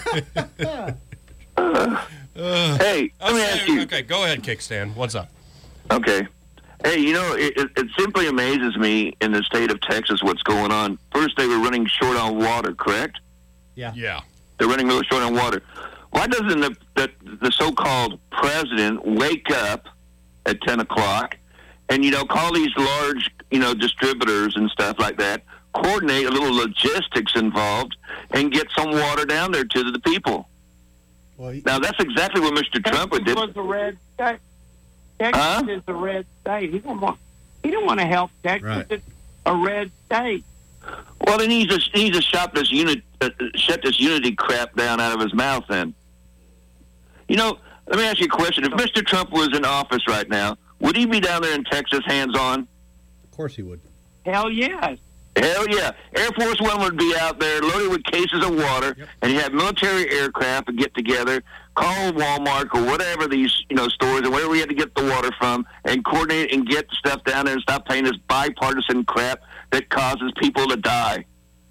Speaker 1: Uh, hey, let me ask you.
Speaker 13: Okay, go ahead, Kickstand. What's up?
Speaker 1: Okay. Hey, you know, it, it, it simply amazes me in the state of Texas what's going on. First, they were running short on water, correct?
Speaker 21: Yeah.
Speaker 13: Yeah.
Speaker 1: They're running real short on water. Why doesn't the, the, the so-called president wake up at ten o'clock and, you know, call these large, you know, distributors and stuff like that, coordinate a little logistics involved, and get some water down there to the people?
Speaker 21: Well, he,
Speaker 1: Now, that's exactly what Mister Trump would do.
Speaker 20: Texas was a red state. Texas
Speaker 1: Huh?
Speaker 20: is a red state. He don't want. He don't want to help Texas.
Speaker 21: Right.
Speaker 20: It's a red state.
Speaker 1: Well, then he's just, he needs to shut this, unit, uh, shut this unity crap down out of his mouth then. You know, let me ask you a question. If Mister Trump was in office right now, would he be down there in Texas hands-on?
Speaker 21: of course he would.
Speaker 20: Hell yes.
Speaker 1: Hell yeah. Air Force One would be out there loaded with cases of water,
Speaker 21: Yep.
Speaker 1: and you have military aircraft would get together, call Walmart or whatever these, you know, stores and wherever we had to get the water from, and coordinate and get stuff down there and stop paying this bipartisan crap that causes people to die.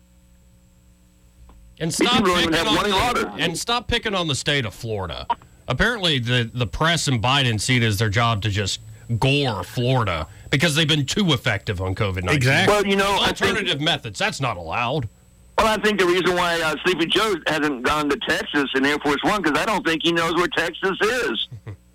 Speaker 13: And
Speaker 1: These
Speaker 13: stop
Speaker 1: people don't even
Speaker 13: picking
Speaker 1: have
Speaker 13: on
Speaker 1: running
Speaker 13: the,
Speaker 1: water.
Speaker 13: and stop picking on the state of Florida. Apparently, the, the press and Biden see it as their job to just gore Florida because they've been too effective on COVID nineteen.
Speaker 21: Exactly.
Speaker 1: Well, you know, I
Speaker 13: Alternative
Speaker 1: think,
Speaker 13: methods, that's not allowed.
Speaker 1: well, I think the reason why uh, Sleepy Joe hasn't gone to Texas in Air Force One because I don't think he knows where Texas is.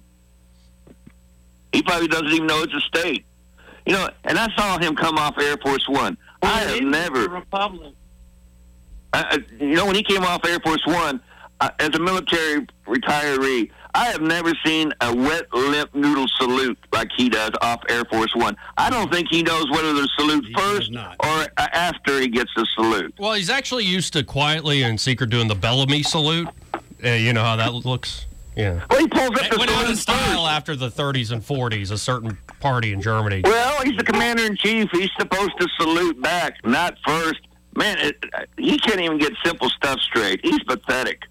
Speaker 1: He probably doesn't even know it's a state. You know, and I saw him come off Air Force One. I have
Speaker 20: It is
Speaker 1: never...
Speaker 20: a republic.
Speaker 1: I, I- you know, when he came off Air Force One, uh, as a military retiree, I have never seen a wet limp noodle salute like he does off Air Force One. I don't think he knows whether to salute
Speaker 21: He
Speaker 1: first
Speaker 21: does not.
Speaker 1: or uh, after he gets the salute.
Speaker 13: Well, he's actually used to quietly and secret doing the Bellamy salute. Uh, you know how that looks? Yeah.
Speaker 1: Well, he pulls up
Speaker 13: It
Speaker 1: the
Speaker 13: went out
Speaker 1: salute
Speaker 13: of style
Speaker 1: first.
Speaker 13: after the thirties and forties, a certain party in Germany.
Speaker 1: Well, he's the commander-in-chief. He's supposed to salute back, not first. Man, it, he can't even get simple stuff straight. He's pathetic.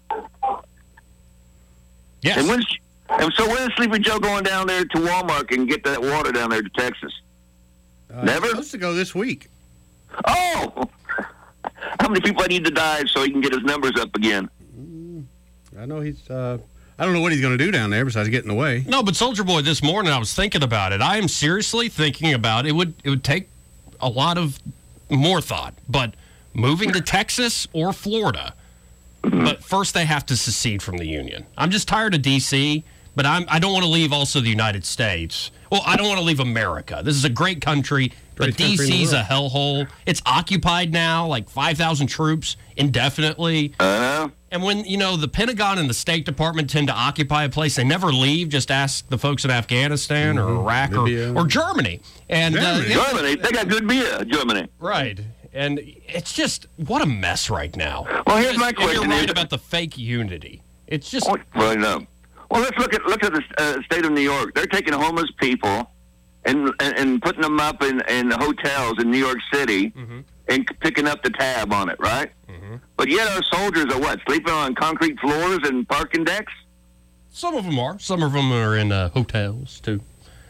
Speaker 13: Yes.
Speaker 1: And, when's, and so when is Sleepy Joe going down there to Walmart and get that water down there to Texas?
Speaker 21: Uh,
Speaker 1: Never?
Speaker 21: He's supposed to go this week.
Speaker 1: Oh! How many people I need to die so he can get his numbers up again?
Speaker 21: I know he's. Uh, I don't know what he's going to do down there besides get in the way.
Speaker 13: No, but Soldier Boy, this morning I was thinking about it. I am seriously thinking about it. Would it would take a lot of more thought, but moving to Texas or Florida. But first, they have to secede from the Union. I'm just tired of D C, but I'm, I don't want to leave also the United States. Well, I don't want to leave America. This is a great country, but
Speaker 21: Greatest country in the
Speaker 13: D C's a
Speaker 21: world.
Speaker 13: hellhole. It's occupied now, like five thousand troops indefinitely.
Speaker 1: Uh-huh.
Speaker 13: And when, you know, the Pentagon and the State Department tend to occupy a place, they never leave. Just ask the folks in Afghanistan
Speaker 21: Mm-hmm.
Speaker 13: or Iraq or, or Germany. And
Speaker 1: Germany.
Speaker 13: Uh,
Speaker 1: Germany, they got good beer, Germany.
Speaker 13: Right. And it's just, what a mess right now.
Speaker 1: Well, here's my
Speaker 13: And
Speaker 1: question.
Speaker 13: You're right
Speaker 1: is-
Speaker 13: about the fake unity. It's just...
Speaker 1: Well, no. Well, let's look at look at the uh, state of New York. They're taking homeless people and and, and putting them up in, in hotels in New York City
Speaker 13: Mm-hmm.
Speaker 1: and picking up the tab on it, right?
Speaker 13: Mm-hmm.
Speaker 1: But yet our soldiers are what, sleeping on concrete floors and parking decks?
Speaker 13: Some of them are. Some of them are in uh, hotels, too.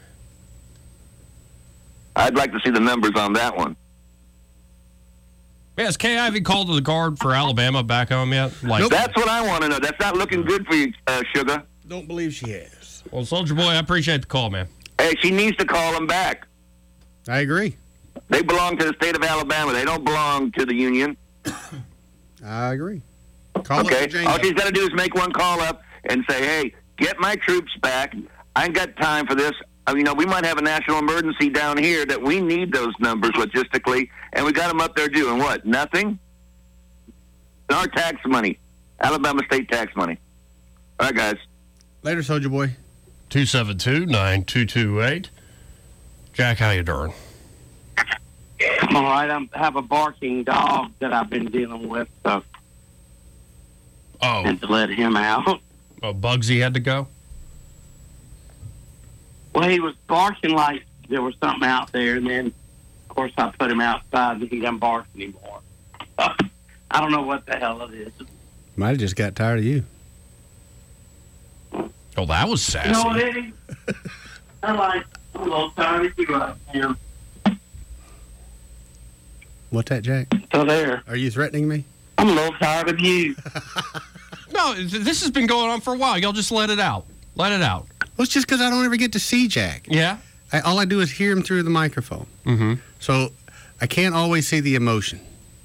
Speaker 1: I'd like to see the numbers on that one.
Speaker 13: Yeah, has Kay Ivey called to the guard for Alabama back home yet? Like,
Speaker 1: That's what I want to know. That's not looking good for you, uh, Sugar.
Speaker 21: Don't believe she has.
Speaker 13: Well, Soldier Boy, I appreciate the call, man.
Speaker 1: Hey, she needs to call them back.
Speaker 21: I agree.
Speaker 1: They belong to the state of Alabama. They don't belong to the Union.
Speaker 21: I agree. Call
Speaker 1: okay?
Speaker 21: up
Speaker 1: All she's got to do is make one call up and say, hey, get my troops back. I ain't got time for this. I mean, you know, we might have a national emergency down here that we need those numbers logistically, and we got them up there doing what? Nothing? Our tax money. Alabama state tax money. All right, guys.
Speaker 21: Later, Soldier Boy.
Speaker 13: two seven two, nine two two eight. Jack, how you doing?
Speaker 20: All right, I have a barking dog that I've been dealing with, so
Speaker 13: Oh.
Speaker 20: and to let him out.
Speaker 13: Oh, Bugsy had to go?
Speaker 20: Well, he was barking like there was something out there, and then, of course, I put him outside, and he doesn't bark anymore. I don't know what the hell it is.
Speaker 21: Might have just got tired of you.
Speaker 13: Oh, that was sassy.
Speaker 20: You know what, Eddie? I like, I'm a little tired of you right now.
Speaker 21: What's that, Jack?
Speaker 20: So there.
Speaker 21: Are you threatening me?
Speaker 20: I'm a little tired of you.
Speaker 13: No, th- this has been going on for a while. Y'all just let it out. Let it out.
Speaker 21: Well, it's just because I don't ever get to see Jack.
Speaker 13: Yeah?
Speaker 21: I, all I do is hear him through the microphone.
Speaker 13: Mm-hmm.
Speaker 21: So I can't always see the emotion.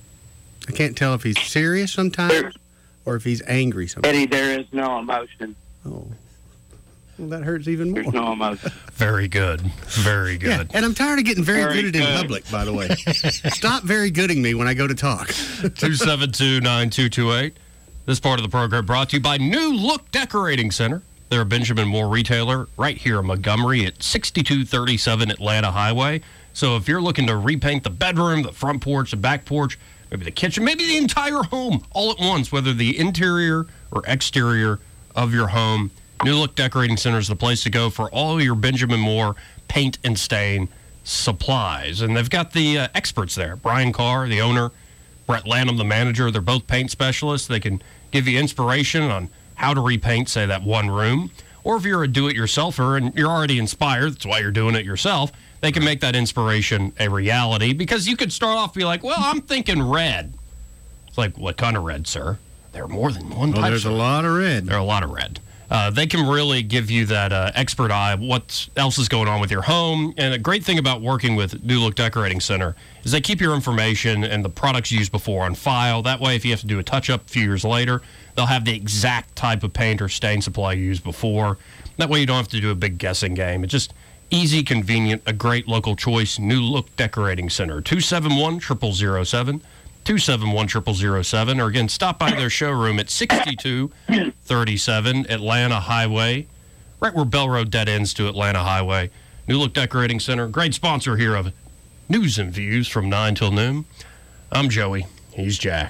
Speaker 21: I can't tell if he's serious sometimes or if he's angry sometimes.
Speaker 20: Eddie, there is no emotion.
Speaker 21: Oh. Well, that hurts even more.
Speaker 20: There's no emotion.
Speaker 13: Very good. Very good.
Speaker 21: Yeah, and I'm tired of getting very,
Speaker 20: Very
Speaker 21: gooded in
Speaker 20: good.
Speaker 21: public, by the way. Stop very gooding me when I go to talk.
Speaker 13: two seven two, nine two two eight. This part of the program brought to you by New Look Decorating Center. They're a Benjamin Moore retailer right here in Montgomery at sixty-two thirty-seven Atlanta Highway. So if you're looking to repaint the bedroom, the front porch, the back porch, maybe the kitchen, maybe the entire home all at once, whether the interior or exterior of your home, New Look Decorating Center is the place to go for all your Benjamin Moore paint and stain supplies. And they've got the uh, experts there. Brian Carr, the owner, Brett Lanham, the manager. They're both paint specialists. They can give you inspiration on how to repaint, say, that one room. Or if you're a do-it-yourselfer and you're already inspired, that's why you're doing it yourself, they can make that inspiration a reality. Because you could start off be like, well, I'm thinking red. It's like, what kind of red, sir? There are more than one
Speaker 21: Oh,
Speaker 13: type.
Speaker 21: there's a lot of red.
Speaker 13: There are a lot of red. Uh, they can really give you that uh, expert eye of what else is going on with your home. And a great thing about working with New Look Decorating Center is they keep your information and the products used before on file. That way, if you have to do a touch-up a few years later, they'll have the exact type of paint or stain supply you used before. That way, you don't have to do a big guessing game. It's just easy, convenient, a great local choice. New Look Decorating Center, two seven one, zero zero zero seven. two seven one, zero zero zero seven, or again, stop by their showroom at sixty-two thirty-seven Atlanta Highway, right where Bell Road dead ends to Atlanta Highway. New Look Decorating Center, great sponsor here of News and Views from nine till noon. I'm Joey. He's Jack.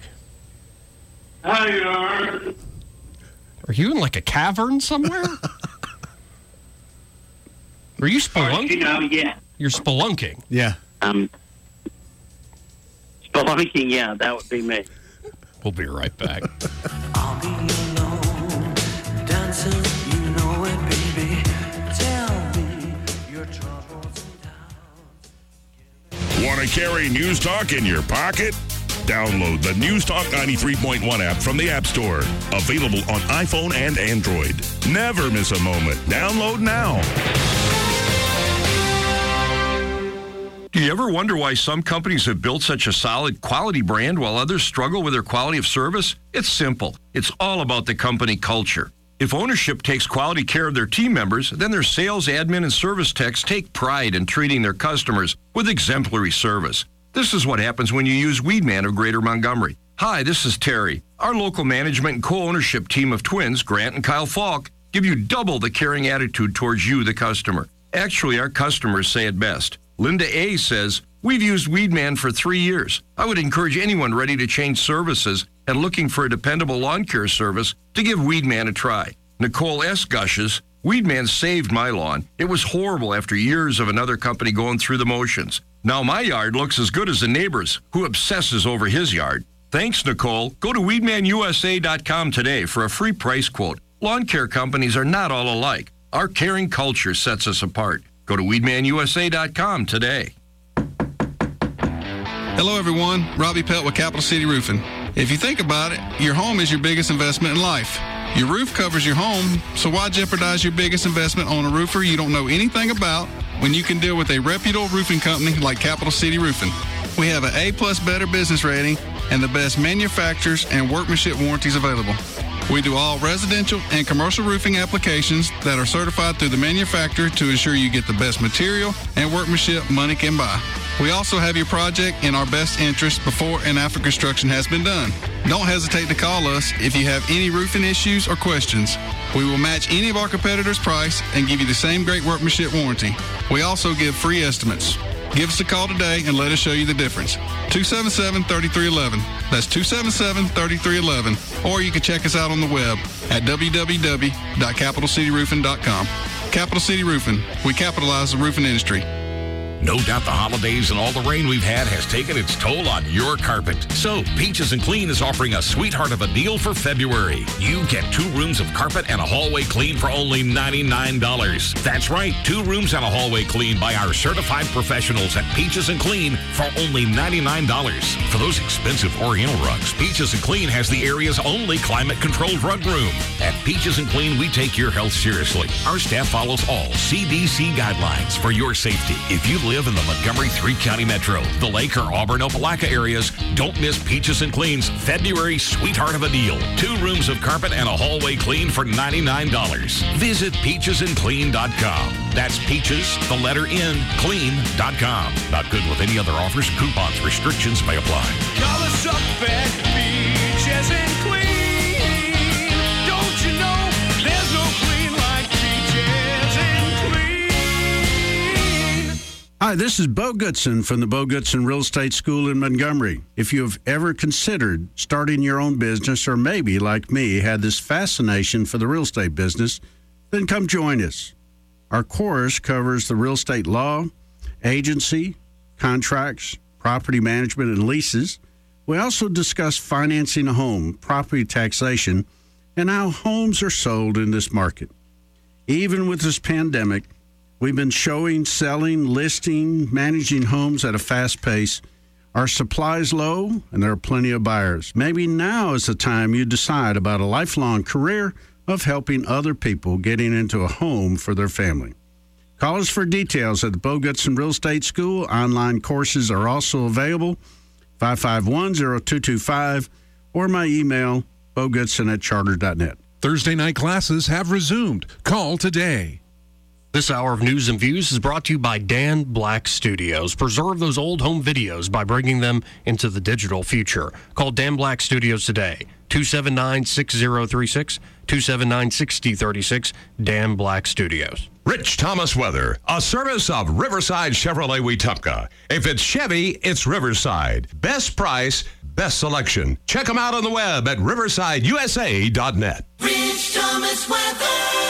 Speaker 20: Hi, are.
Speaker 13: Are you in like a cavern somewhere? Are you spelunking?
Speaker 20: You know, yeah.
Speaker 13: You're spelunking.
Speaker 21: Yeah.
Speaker 20: Um, spelunking, yeah, that would be me.
Speaker 13: We'll be right back.
Speaker 3: I'll be alone, dancing, you know it, baby. Tell me your troubles and
Speaker 6: Want to carry News Talk in your pocket? Download the News Talk ninety-three point one app from the App Store. Available on iPhone and Android. Never miss a moment. Download now.
Speaker 4: Do you ever wonder why some companies have built such a solid quality brand while others struggle with their quality of service? It's simple. It's all about the company culture. If ownership takes quality care of their team members, then their sales, admin, and service techs take pride in treating their customers with exemplary service. This is what happens when you use Weedman of Greater Montgomery. Hi, this is Terry. Our local management and co-ownership team of twins, Grant and Kyle Falk, give you double the caring attitude towards you, the customer. Actually, our customers say it best. Linda A. says, we've used Weedman for three years. I would encourage anyone ready to change services and looking for a dependable lawn care service to give Weedman a try. Nicole S. gushes, Weedman saved my lawn. It was horrible after years of another company going through the motions. Now my yard looks as good as the neighbor's, who obsesses over his yard. Thanks, Nicole. Go to weedman u s a dot com today for a free price quote. Lawn care companies are not all alike. Our caring culture sets us apart. Go to weedman u s a dot com today.
Speaker 5: Hello, everyone. Robbie Pelt with Capital City Roofing. If you think about it, your home is your biggest investment in life. Your roof covers your home, so why jeopardize your biggest investment on a roofer you don't know anything about when you can deal with a reputable roofing company like Capital City Roofing? We have an A-plus better business rating and the best manufacturers and workmanship warranties available. We do all residential and commercial roofing applications that are certified through the manufacturer to ensure you get the best material and workmanship money can buy. We also have your project in our best interest before and after construction has been done. Don't hesitate to call us if you have any roofing issues or questions. We will match any of our competitors' price and give you the same great workmanship warranty. We also give free estimates. Give us a call today and let us show you the difference. two seven seven, three three one one. That's two seven seven, three three one one. Or you can check us out on the web at w w w dot capital city roofing dot com. Capital City Roofing. We capitalize the roofing industry.
Speaker 6: No doubt the holidays and all the rain we've had has taken its toll on your carpet. So, Peaches and Clean is offering a sweetheart of a deal for February. You get two rooms of carpet and a hallway clean for only ninety-nine dollars. That's right, two rooms and a hallway clean by our certified professionals at Peaches and Clean for only ninety-nine dollars. For those expensive Oriental rugs, Peaches and Clean has the area's only climate-controlled rug room. At Peaches and Clean, we take your health seriously. Our staff follows all C D C guidelines for your safety. If you live in the Montgomery three-county metro, the Lake or Auburn Opelika areas, don't miss Peaches and Clean's February sweetheart of a deal. Two rooms of carpet and a hallway clean for ninety-nine dollars. Visit peaches and clean dot com. That's peaches, the letter N, clean dot com. Not good with any other offers, coupons, restrictions may apply.
Speaker 3: Call us up at Peaches and Clean. Don't you know there's no clean like Peaches and Clean?
Speaker 7: Hi, this is Bo Goodson from the Bo Goodson Real Estate School in Montgomery. If you have ever considered starting your own business or maybe, like me, had this fascination for the real estate business, then come join us. Our course covers the real estate law, agency, contracts, property management, and leases. We also discuss financing a home, property taxation, and how homes are sold in this market. Even with this pandemic, we've been showing, selling, listing, managing homes at a fast pace. Our supply is low, and there are plenty of buyers. Maybe now is the time you decide about a lifelong career of helping other people getting into a home for their family. Call us for details at the Bo Goodson Real Estate School. Online courses are also available, five five one, zero two two five, or my email, bogoodson at charter dot net.
Speaker 2: Thursday night classes have resumed. Call today.
Speaker 13: This hour of News and Views is brought to you by Dan Black Studios. Preserve those old home videos by bringing them into the digital future. Call Dan Black Studios today, two seven nine, six zero three six, two seven nine, six zero three six, Dan Black Studios.
Speaker 8: Rich Thomas Weather, a service of Riverside Chevrolet Wetumpka. If it's Chevy, it's Riverside. Best price, best selection. Check them out on the web at riverside u s a dot net.
Speaker 3: Rich Thomas Weather.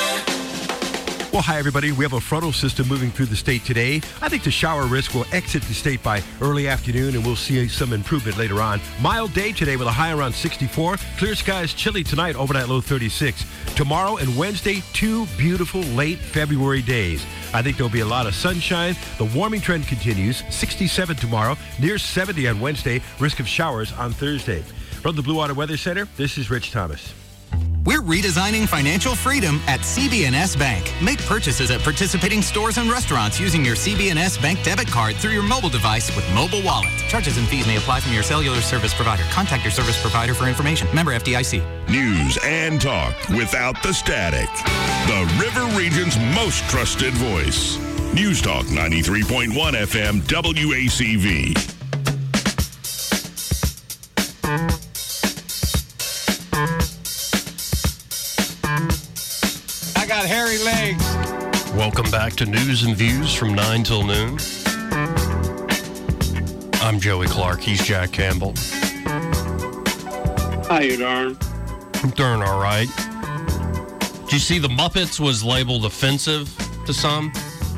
Speaker 10: Well, hi, everybody. We have a frontal system moving through the state today. I think the shower risk will exit the state by early afternoon, and we'll see some improvement later on. Mild day today with a high around sixty-four. Clear skies, chilly tonight, overnight low thirty-six. Tomorrow and Wednesday, two beautiful late February days. I think there'll be a lot of sunshine. The warming trend continues. sixty-seven tomorrow, near seventy on Wednesday. Risk of showers on Thursday. From the Blue Water Weather Center, this is Rich Thomas.
Speaker 9: We're redesigning financial freedom at C B N S Bank. Make purchases at participating stores and restaurants using your C B N S Bank debit card through your mobile device with Mobile Wallet. Charges and fees may apply from your cellular service provider. Contact your service provider for information. Member F D I C.
Speaker 6: News and talk without the static. The River Region's most trusted voice. News Talk ninety-three point one F M W A C V.
Speaker 24: straight legs.
Speaker 13: Welcome back to News and Views from nine till noon. I'm Joey Clark. He's Jack Campbell.
Speaker 20: How you doing?
Speaker 13: I'm doing all right. Did you see the Muppets was labeled offensive to some?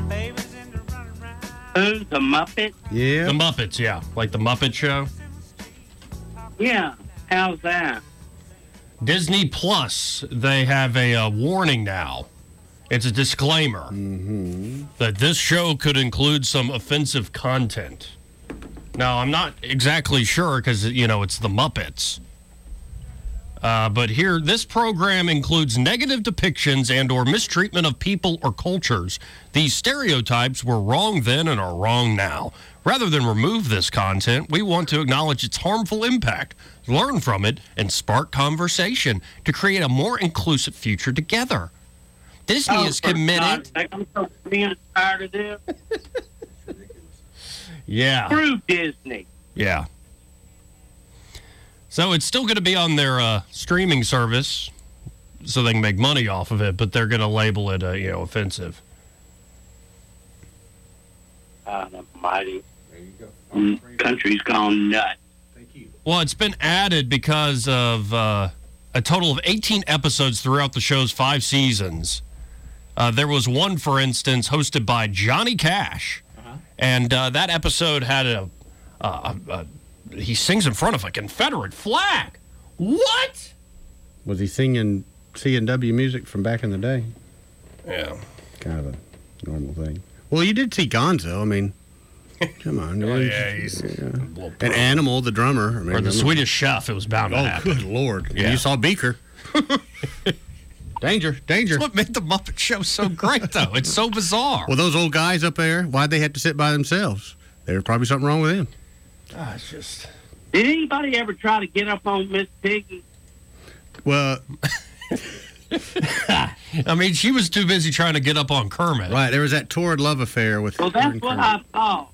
Speaker 20: Who's the Muppet?
Speaker 7: Yeah.
Speaker 13: The Muppets, yeah. Like the Muppet Show.
Speaker 20: Yeah. How's that?
Speaker 13: Disney Plus, they have a uh, warning now. It's a disclaimer
Speaker 7: Mm-hmm.
Speaker 13: that this show could include some offensive content. Now, I'm not exactly sure because, you know, it's the Muppets. Uh, but here, this program includes negative depictions and or mistreatment of people or cultures. These stereotypes were wrong then and are wrong now. Rather than remove this content, we want to acknowledge its harmful impact, learn from it, and spark conversation to create a more inclusive future together. Disney
Speaker 20: Oh,
Speaker 13: is
Speaker 20: for
Speaker 13: committed...
Speaker 20: God's sake, I'm so being tired of this.
Speaker 13: Yeah.
Speaker 20: Screw Disney.
Speaker 13: Yeah. So it's still going to be on their uh, streaming service so they can make money off of it, but they're going to label it, uh, you know, offensive.
Speaker 20: God almighty. There you go. Mm, country's gone nuts.
Speaker 13: Well, it's been added because of uh, a total of eighteen episodes throughout the show's five seasons. Uh, there was one, for instance, hosted by Johnny Cash. And uh, that episode had a, uh, a, a... He sings in front of a Confederate flag. What?
Speaker 7: Was he singing C and W music from back in the day?
Speaker 13: Yeah.
Speaker 7: Kind of a normal thing. Well, you did see Gonzo. I mean, come on.
Speaker 13: Oh,
Speaker 7: dude.
Speaker 13: yeah, he's...
Speaker 7: Yeah. An Animal, the drummer. I mean,
Speaker 13: Or the
Speaker 7: I'm-
Speaker 13: Swedish Chef, it was bound to
Speaker 7: Oh,
Speaker 13: happen.
Speaker 7: good Lord.
Speaker 13: Yeah.
Speaker 7: You saw Beaker. Danger, danger.
Speaker 13: That's what made the Muppet Show so great, though. It's so bizarre.
Speaker 7: Well, those old guys up there, why'd they have to sit by themselves? There was probably something wrong with them.
Speaker 13: Ah, it's just...
Speaker 20: Did anybody ever try to get up on Miss Piggy?
Speaker 7: Well,
Speaker 13: I mean, she was too busy trying to get up on Kermit.
Speaker 7: right, there was that torrid love affair with
Speaker 20: Well,
Speaker 7: her
Speaker 20: that's
Speaker 7: and
Speaker 20: what
Speaker 7: Kermit.
Speaker 20: I thought.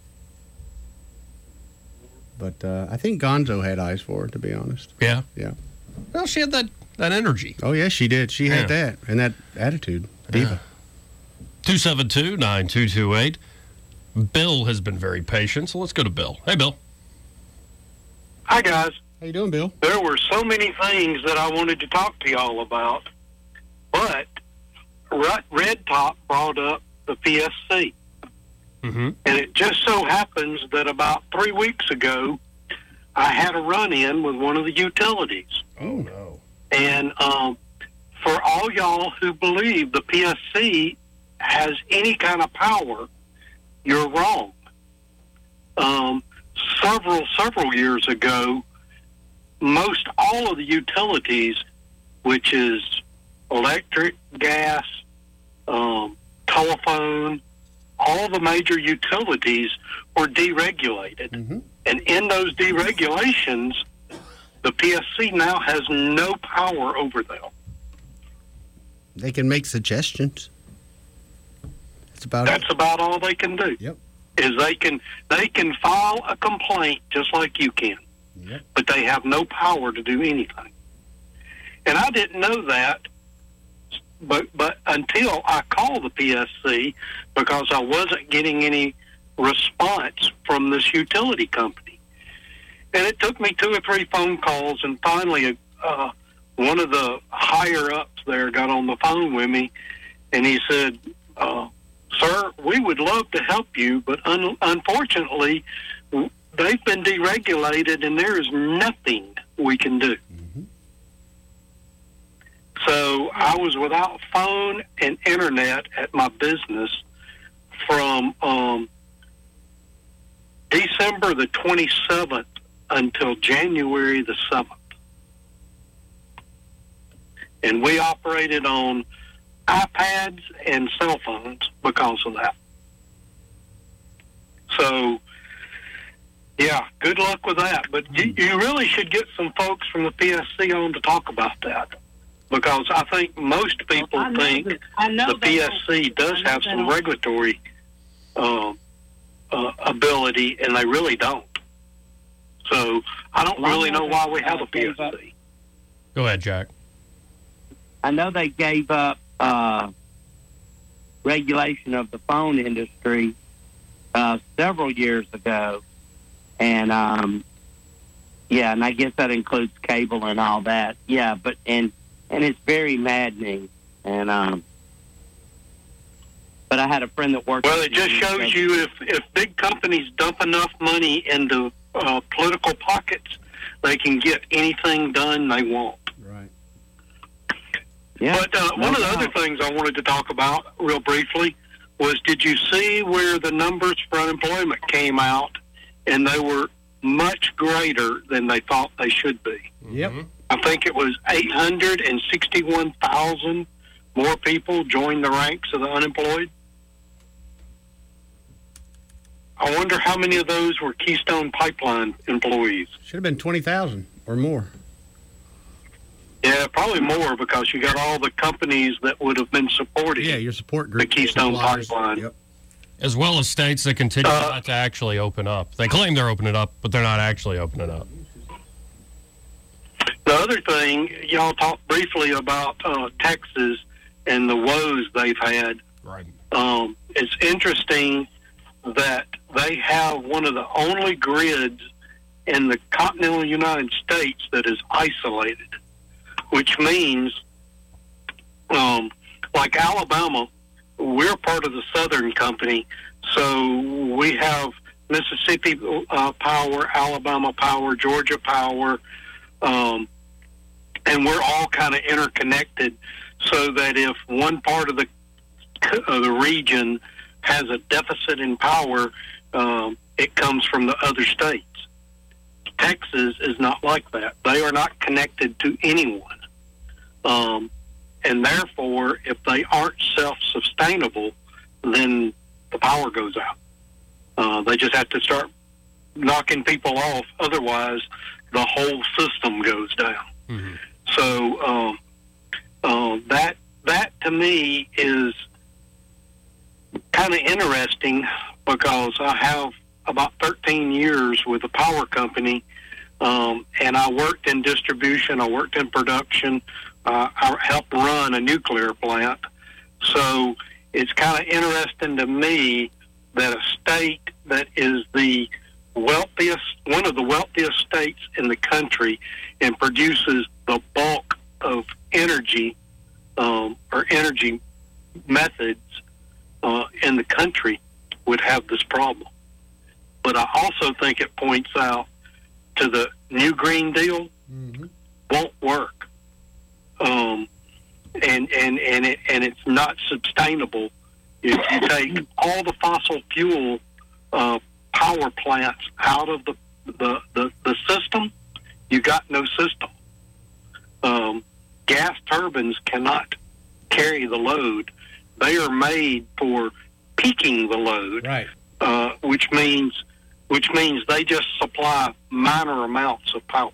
Speaker 7: But uh, I think Gonzo had eyes for her, to be honest.
Speaker 13: Yeah?
Speaker 7: Yeah.
Speaker 13: Well, she had that, that energy.
Speaker 7: Oh, yeah, she did. She had
Speaker 13: Yeah.
Speaker 7: that and that attitude. Diva.
Speaker 13: two seven two, nine two two eight. Bill has been very patient, so let's go to Bill. Hey, Bill.
Speaker 11: Hi, guys.
Speaker 7: How you doing, Bill?
Speaker 11: There were so many things that I wanted to talk to y'all about, but Red Red Top brought up the P S C.
Speaker 13: Mm-hmm.
Speaker 11: And it just so happens that about three weeks ago, I had a run-in with one of the utilities.
Speaker 13: Oh, no.
Speaker 11: And um, for all y'all who believe the P S C has any kind of power, you're wrong. Um, several, several years ago, most all of the utilities, which is electric, gas, um, telephone, all the major utilities were deregulated.
Speaker 7: Mm-hmm.
Speaker 11: And in those deregulations, the P S C now has no power over them.
Speaker 7: They can make suggestions. That's about
Speaker 11: That's
Speaker 7: it.
Speaker 11: about all they can do.
Speaker 7: Yep.
Speaker 11: Is they can they can file a complaint just like you can,
Speaker 7: Yep.
Speaker 11: but they have no power to do anything. And I didn't know that, but but until I called the P S C because I wasn't getting any response from this utility company, and it took me two or three phone calls, and finally, uh, one of the higher ups there got on the phone with me, and he said, Uh, "Sir, we would love to help you, but un- unfortunately, w- they've been deregulated, and there is nothing we can do." So I was without phone and internet at my business from um, December the twenty-seventh until January the seventh. And we operated on iPads and cell phones because of that. So, yeah, good luck with that. But you, you really should get some folks from the P S C on to talk about that, because I think most people
Speaker 20: I know
Speaker 11: think
Speaker 20: that- I know
Speaker 11: the
Speaker 20: they
Speaker 11: P S C does have
Speaker 20: they
Speaker 11: some
Speaker 20: don't.
Speaker 11: regulatory uh, uh, ability, and they really don't. So I don't
Speaker 20: Well, I
Speaker 11: really
Speaker 20: know
Speaker 11: know
Speaker 20: they-
Speaker 11: why we have a P S
Speaker 20: gave up-
Speaker 11: C.
Speaker 13: Go ahead, Jack.
Speaker 20: I know they gave up uh, regulation of the phone industry uh, several years ago, and um, yeah, and I guess that includes cable and all that. Yeah, but and and it's very maddening. And um, but I had a friend that worked.
Speaker 11: Well, it just shows you if if big companies dump enough money into uh, political pockets, they can get anything done they want.
Speaker 21: Right.
Speaker 20: Yeah.
Speaker 11: But uh,
Speaker 20: No
Speaker 11: one of the
Speaker 20: doubt.
Speaker 11: other things I wanted to talk about real briefly was, did you see where the numbers for unemployment came out, and they were much greater than they thought they should be?
Speaker 21: Yep.
Speaker 11: I think it was eight hundred sixty-one thousand more people joined the ranks of the unemployed. I wonder how many of those were Keystone Pipeline employees.
Speaker 21: Should have been twenty thousand or more.
Speaker 11: Yeah, probably more, because you got all the companies that would have been supporting
Speaker 21: Yeah, your support group.
Speaker 11: the Keystone
Speaker 21: suppliers.
Speaker 11: Pipeline.
Speaker 21: Yep.
Speaker 13: As well as states that continue
Speaker 11: Uh,
Speaker 13: not to actually open up. They claim they're opening up, but they're not actually opening up.
Speaker 11: The other thing, y'all talked briefly about uh, Texas and the woes they've had.
Speaker 13: Right.
Speaker 11: Um, it's interesting that they have one of the only grids in the continental United States that is isolated, which means, um, like Alabama, we're part of the Southern Company, so we have Mississippi uh, Power, Alabama Power, Georgia Power, um, and we're all kind of interconnected, so that if one part of the uh, the region has a deficit in power, um, it comes from the other states. Texas is not like that. They are not connected to anyone. Um, and therefore, if they aren't self-sustainable, then the power goes out. Uh, they just have to start knocking people off. Otherwise, the whole system goes down.
Speaker 13: Mm-hmm.
Speaker 11: So um, uh, that that to me is kind of interesting, because I have about thirteen years with a power company, um, and I worked in distribution, I worked in production, uh, I helped run a nuclear plant. So it's kind of interesting to me that a state that is the wealthiest, one of the wealthiest states in the country, and produces the bulk of energy um, or energy methods uh, in the country, would have this problem. But I also think it points out to the new Green Deal
Speaker 21: Mm-hmm.
Speaker 11: won't work, um, and and and it and it's not sustainable if you take all the fossil fuel uh, power plants out of the the, the the system. You got no system. Um, gas turbines cannot carry the load. They are made for peaking the load,
Speaker 21: right?
Speaker 11: Uh, which means which means they just supply minor amounts of power.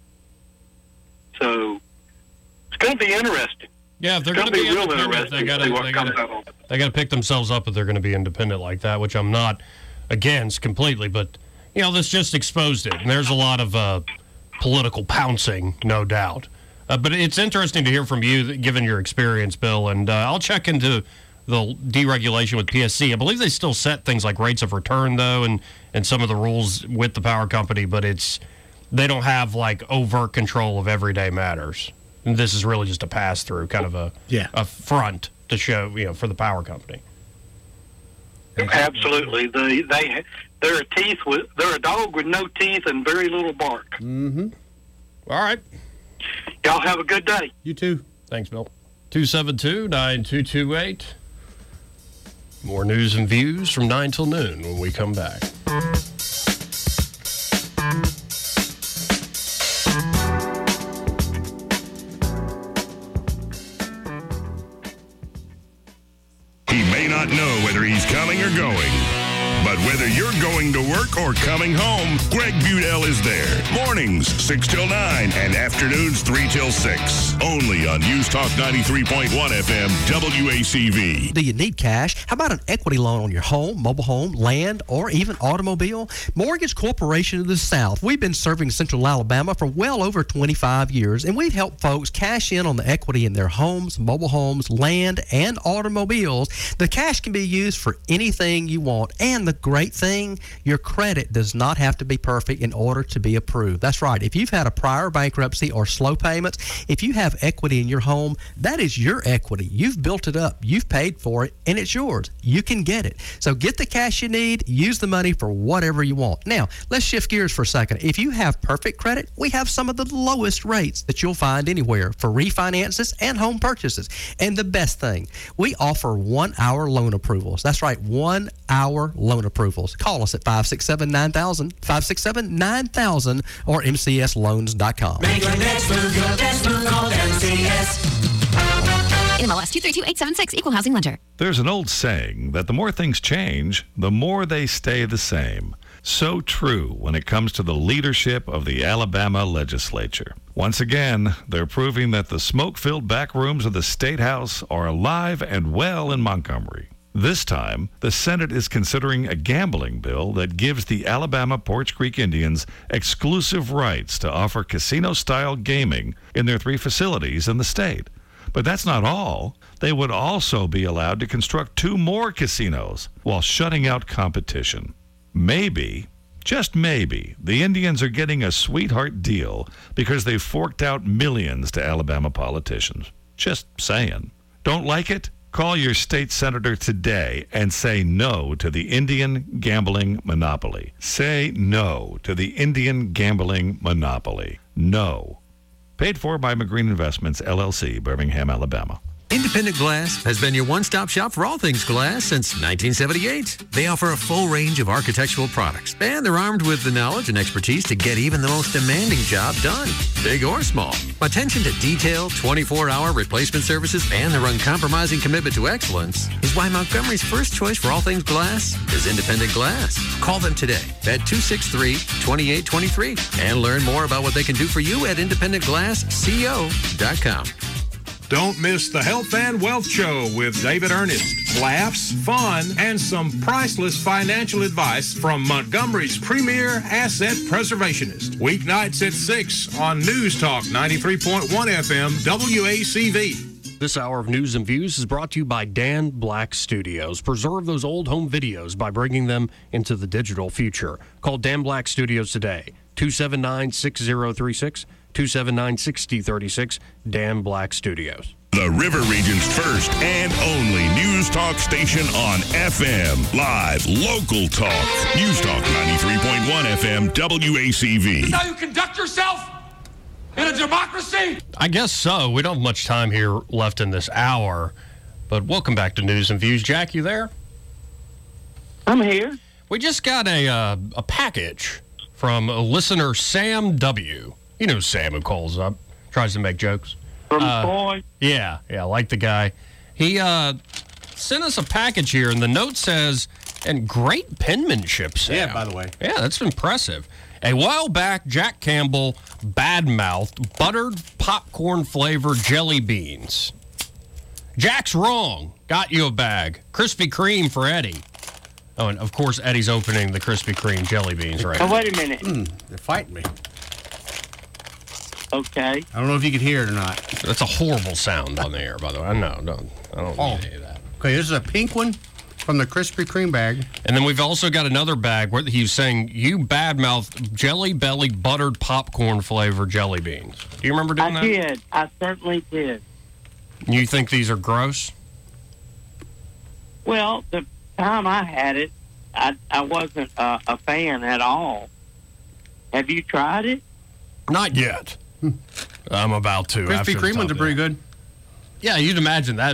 Speaker 11: So it's going to be interesting.
Speaker 13: Yeah, if they're
Speaker 11: It's
Speaker 13: going to be
Speaker 11: real
Speaker 13: independent,
Speaker 11: interesting
Speaker 13: they got
Speaker 11: to see what
Speaker 13: to
Speaker 11: comes
Speaker 13: they
Speaker 11: out of it.
Speaker 13: got to pick themselves up if they're going to be independent like that, which I'm not against completely. But you know, this just exposed it, and there's a lot of uh, political pouncing, no doubt. Uh, but it's interesting to hear from you, given your experience, Bill. And uh, I'll check into the deregulation with P S C. I believe they still set things like rates of return, though, and and some of the rules with the power company. But it's they don't have like overt control of everyday matters. And this is really just a pass through, kind of a
Speaker 21: Yeah.
Speaker 13: a front to show, you know, for the power company.
Speaker 11: Absolutely, they they they're a teeth with they're a dog with no teeth and very little bark.
Speaker 21: Mm-hmm.
Speaker 13: All right.
Speaker 11: Y'all have a good day.
Speaker 21: You too.
Speaker 13: Thanks, Bill. two seven two, nine two two eight. More news and views from nine till noon when we come back.
Speaker 6: He may not know whether he's coming or going, But whether you're going to work or coming home, Greg Budell is there. Mornings, six till nine, and afternoons, three till six. Only on News Talk ninety-three point one F M, W A C V.
Speaker 23: Do you need cash? How about an equity loan on your home, mobile home, land, or even automobile? Mortgage Corporation of the South. We've been serving Central Alabama for well over twenty-five years, and we've helped folks cash in on the equity in their homes, mobile homes, land, and automobiles. The cash can be used for anything you want, and the great thing, your credit does not have to be perfect in order to be approved. That's right. If you've had a prior bankruptcy or slow payments, if you have equity in your home, that is your equity. You've built it up. You've paid for it, and it's yours. You can get it. So get the cash you need. Use the money for whatever you want. Now, let's shift gears for a second. If you have perfect credit, we have some of the lowest rates that you'll find anywhere for refinances and home purchases. And the best thing, we offer one-hour loan approvals. That's right, one-hour loan approvals. Call us at five six seven, nine thousand, five six seven, nine thousand, or m c s loans dot com.
Speaker 3: Make your next move your best move, call M C S.
Speaker 15: N M L S two three two eight seven six, Equal Housing Lender.
Speaker 12: There's an old saying that the more things change, the more they stay the same. So true when it comes to the leadership of the Alabama legislature. Once again, they're proving that the smoke-filled back rooms of the State House are alive and well in Montgomery. This time, the Senate is considering a gambling bill that gives the Alabama Poarch Creek Indians exclusive rights to offer casino-style gaming in their three facilities in the state. But that's not all. They would also be allowed to construct two more casinos while shutting out competition. Maybe, just maybe, the Indians are getting a sweetheart deal because they forked out millions to Alabama politicians. Just saying. Don't like it? Call your state senator today and say no to the Indian gambling monopoly. Say no to the Indian gambling monopoly. No. Paid for by McGreen Investments, L L C, Birmingham, Alabama.
Speaker 14: Independent Glass has been your one-stop shop for all things glass since nineteen seventy-eight. They offer a full range of architectural products, and they're armed with the knowledge and expertise to get even the most demanding job done, big or small. Attention to detail, twenty-four hour replacement services, and their uncompromising commitment to excellence is why Montgomery's first choice for all things glass is Independent Glass. Call them today at two six three, two eight two three and learn more about what they can do for you at independent glass co dot com.
Speaker 16: Don't miss the Health and Wealth Show with David Ernest. Laughs, fun, and some priceless financial advice from Montgomery's premier asset preservationist. Weeknights at six on News Talk ninety-three point one F M, W A C V.
Speaker 13: This hour of News and Views is brought to you by Dan Black Studios. Preserve those old home videos by bringing them into the digital future. Call Dan Black Studios today, two seven nine, six zero three six, two seven nine, six zero three six, Dan Black Studios.
Speaker 6: The River Region's first and only News Talk station on F M. Live, local talk. News Talk ninety-three point one F M, W A C V.
Speaker 17: This is how you conduct yourself in a democracy?
Speaker 13: I guess so. We don't have much time here left in this hour, but welcome back to News and Views. Jack, you there?
Speaker 20: I'm here.
Speaker 13: We just got a uh, a package from a listener, Sam W. You know Sam, who calls up, tries to make jokes.
Speaker 20: From
Speaker 13: uh,
Speaker 20: Boy?
Speaker 13: Yeah, yeah, like the guy. He uh, sent us a package here, and the note says, and great penmanship, Sam.
Speaker 21: Yeah, by the way.
Speaker 13: Yeah, that's impressive. A while back, Jack Campbell badmouthed buttered popcorn-flavored jelly beans. Jack's wrong. Got you a bag. Krispy Kreme for Eddie. Oh, and of course, Eddie's opening the Krispy Kreme jelly beans right
Speaker 20: Oh,
Speaker 13: now.
Speaker 20: wait a minute.
Speaker 21: Mm, they're fighting me.
Speaker 20: Okay.
Speaker 21: I don't know if you could hear it or not.
Speaker 13: That's a horrible sound on the air, by the way. I know. Don't, I don't
Speaker 21: Oh.
Speaker 13: need any of that.
Speaker 21: Okay, this is a pink one from the Krispy Kreme bag.
Speaker 13: And then we've also got another bag where he's saying, you badmouthed Jelly Belly buttered popcorn flavored jelly beans. Do you remember doing
Speaker 20: I
Speaker 13: that?
Speaker 20: did. I certainly did.
Speaker 13: You think these are gross?
Speaker 20: Well, the time I had it, I, I wasn't uh, a fan at all. Have you tried it?
Speaker 13: Not yet. I'm about to.
Speaker 21: Krispy
Speaker 13: after the
Speaker 21: Kreme ones
Speaker 13: top
Speaker 21: are pretty
Speaker 13: of that.
Speaker 21: good.
Speaker 13: Yeah, you'd imagine that.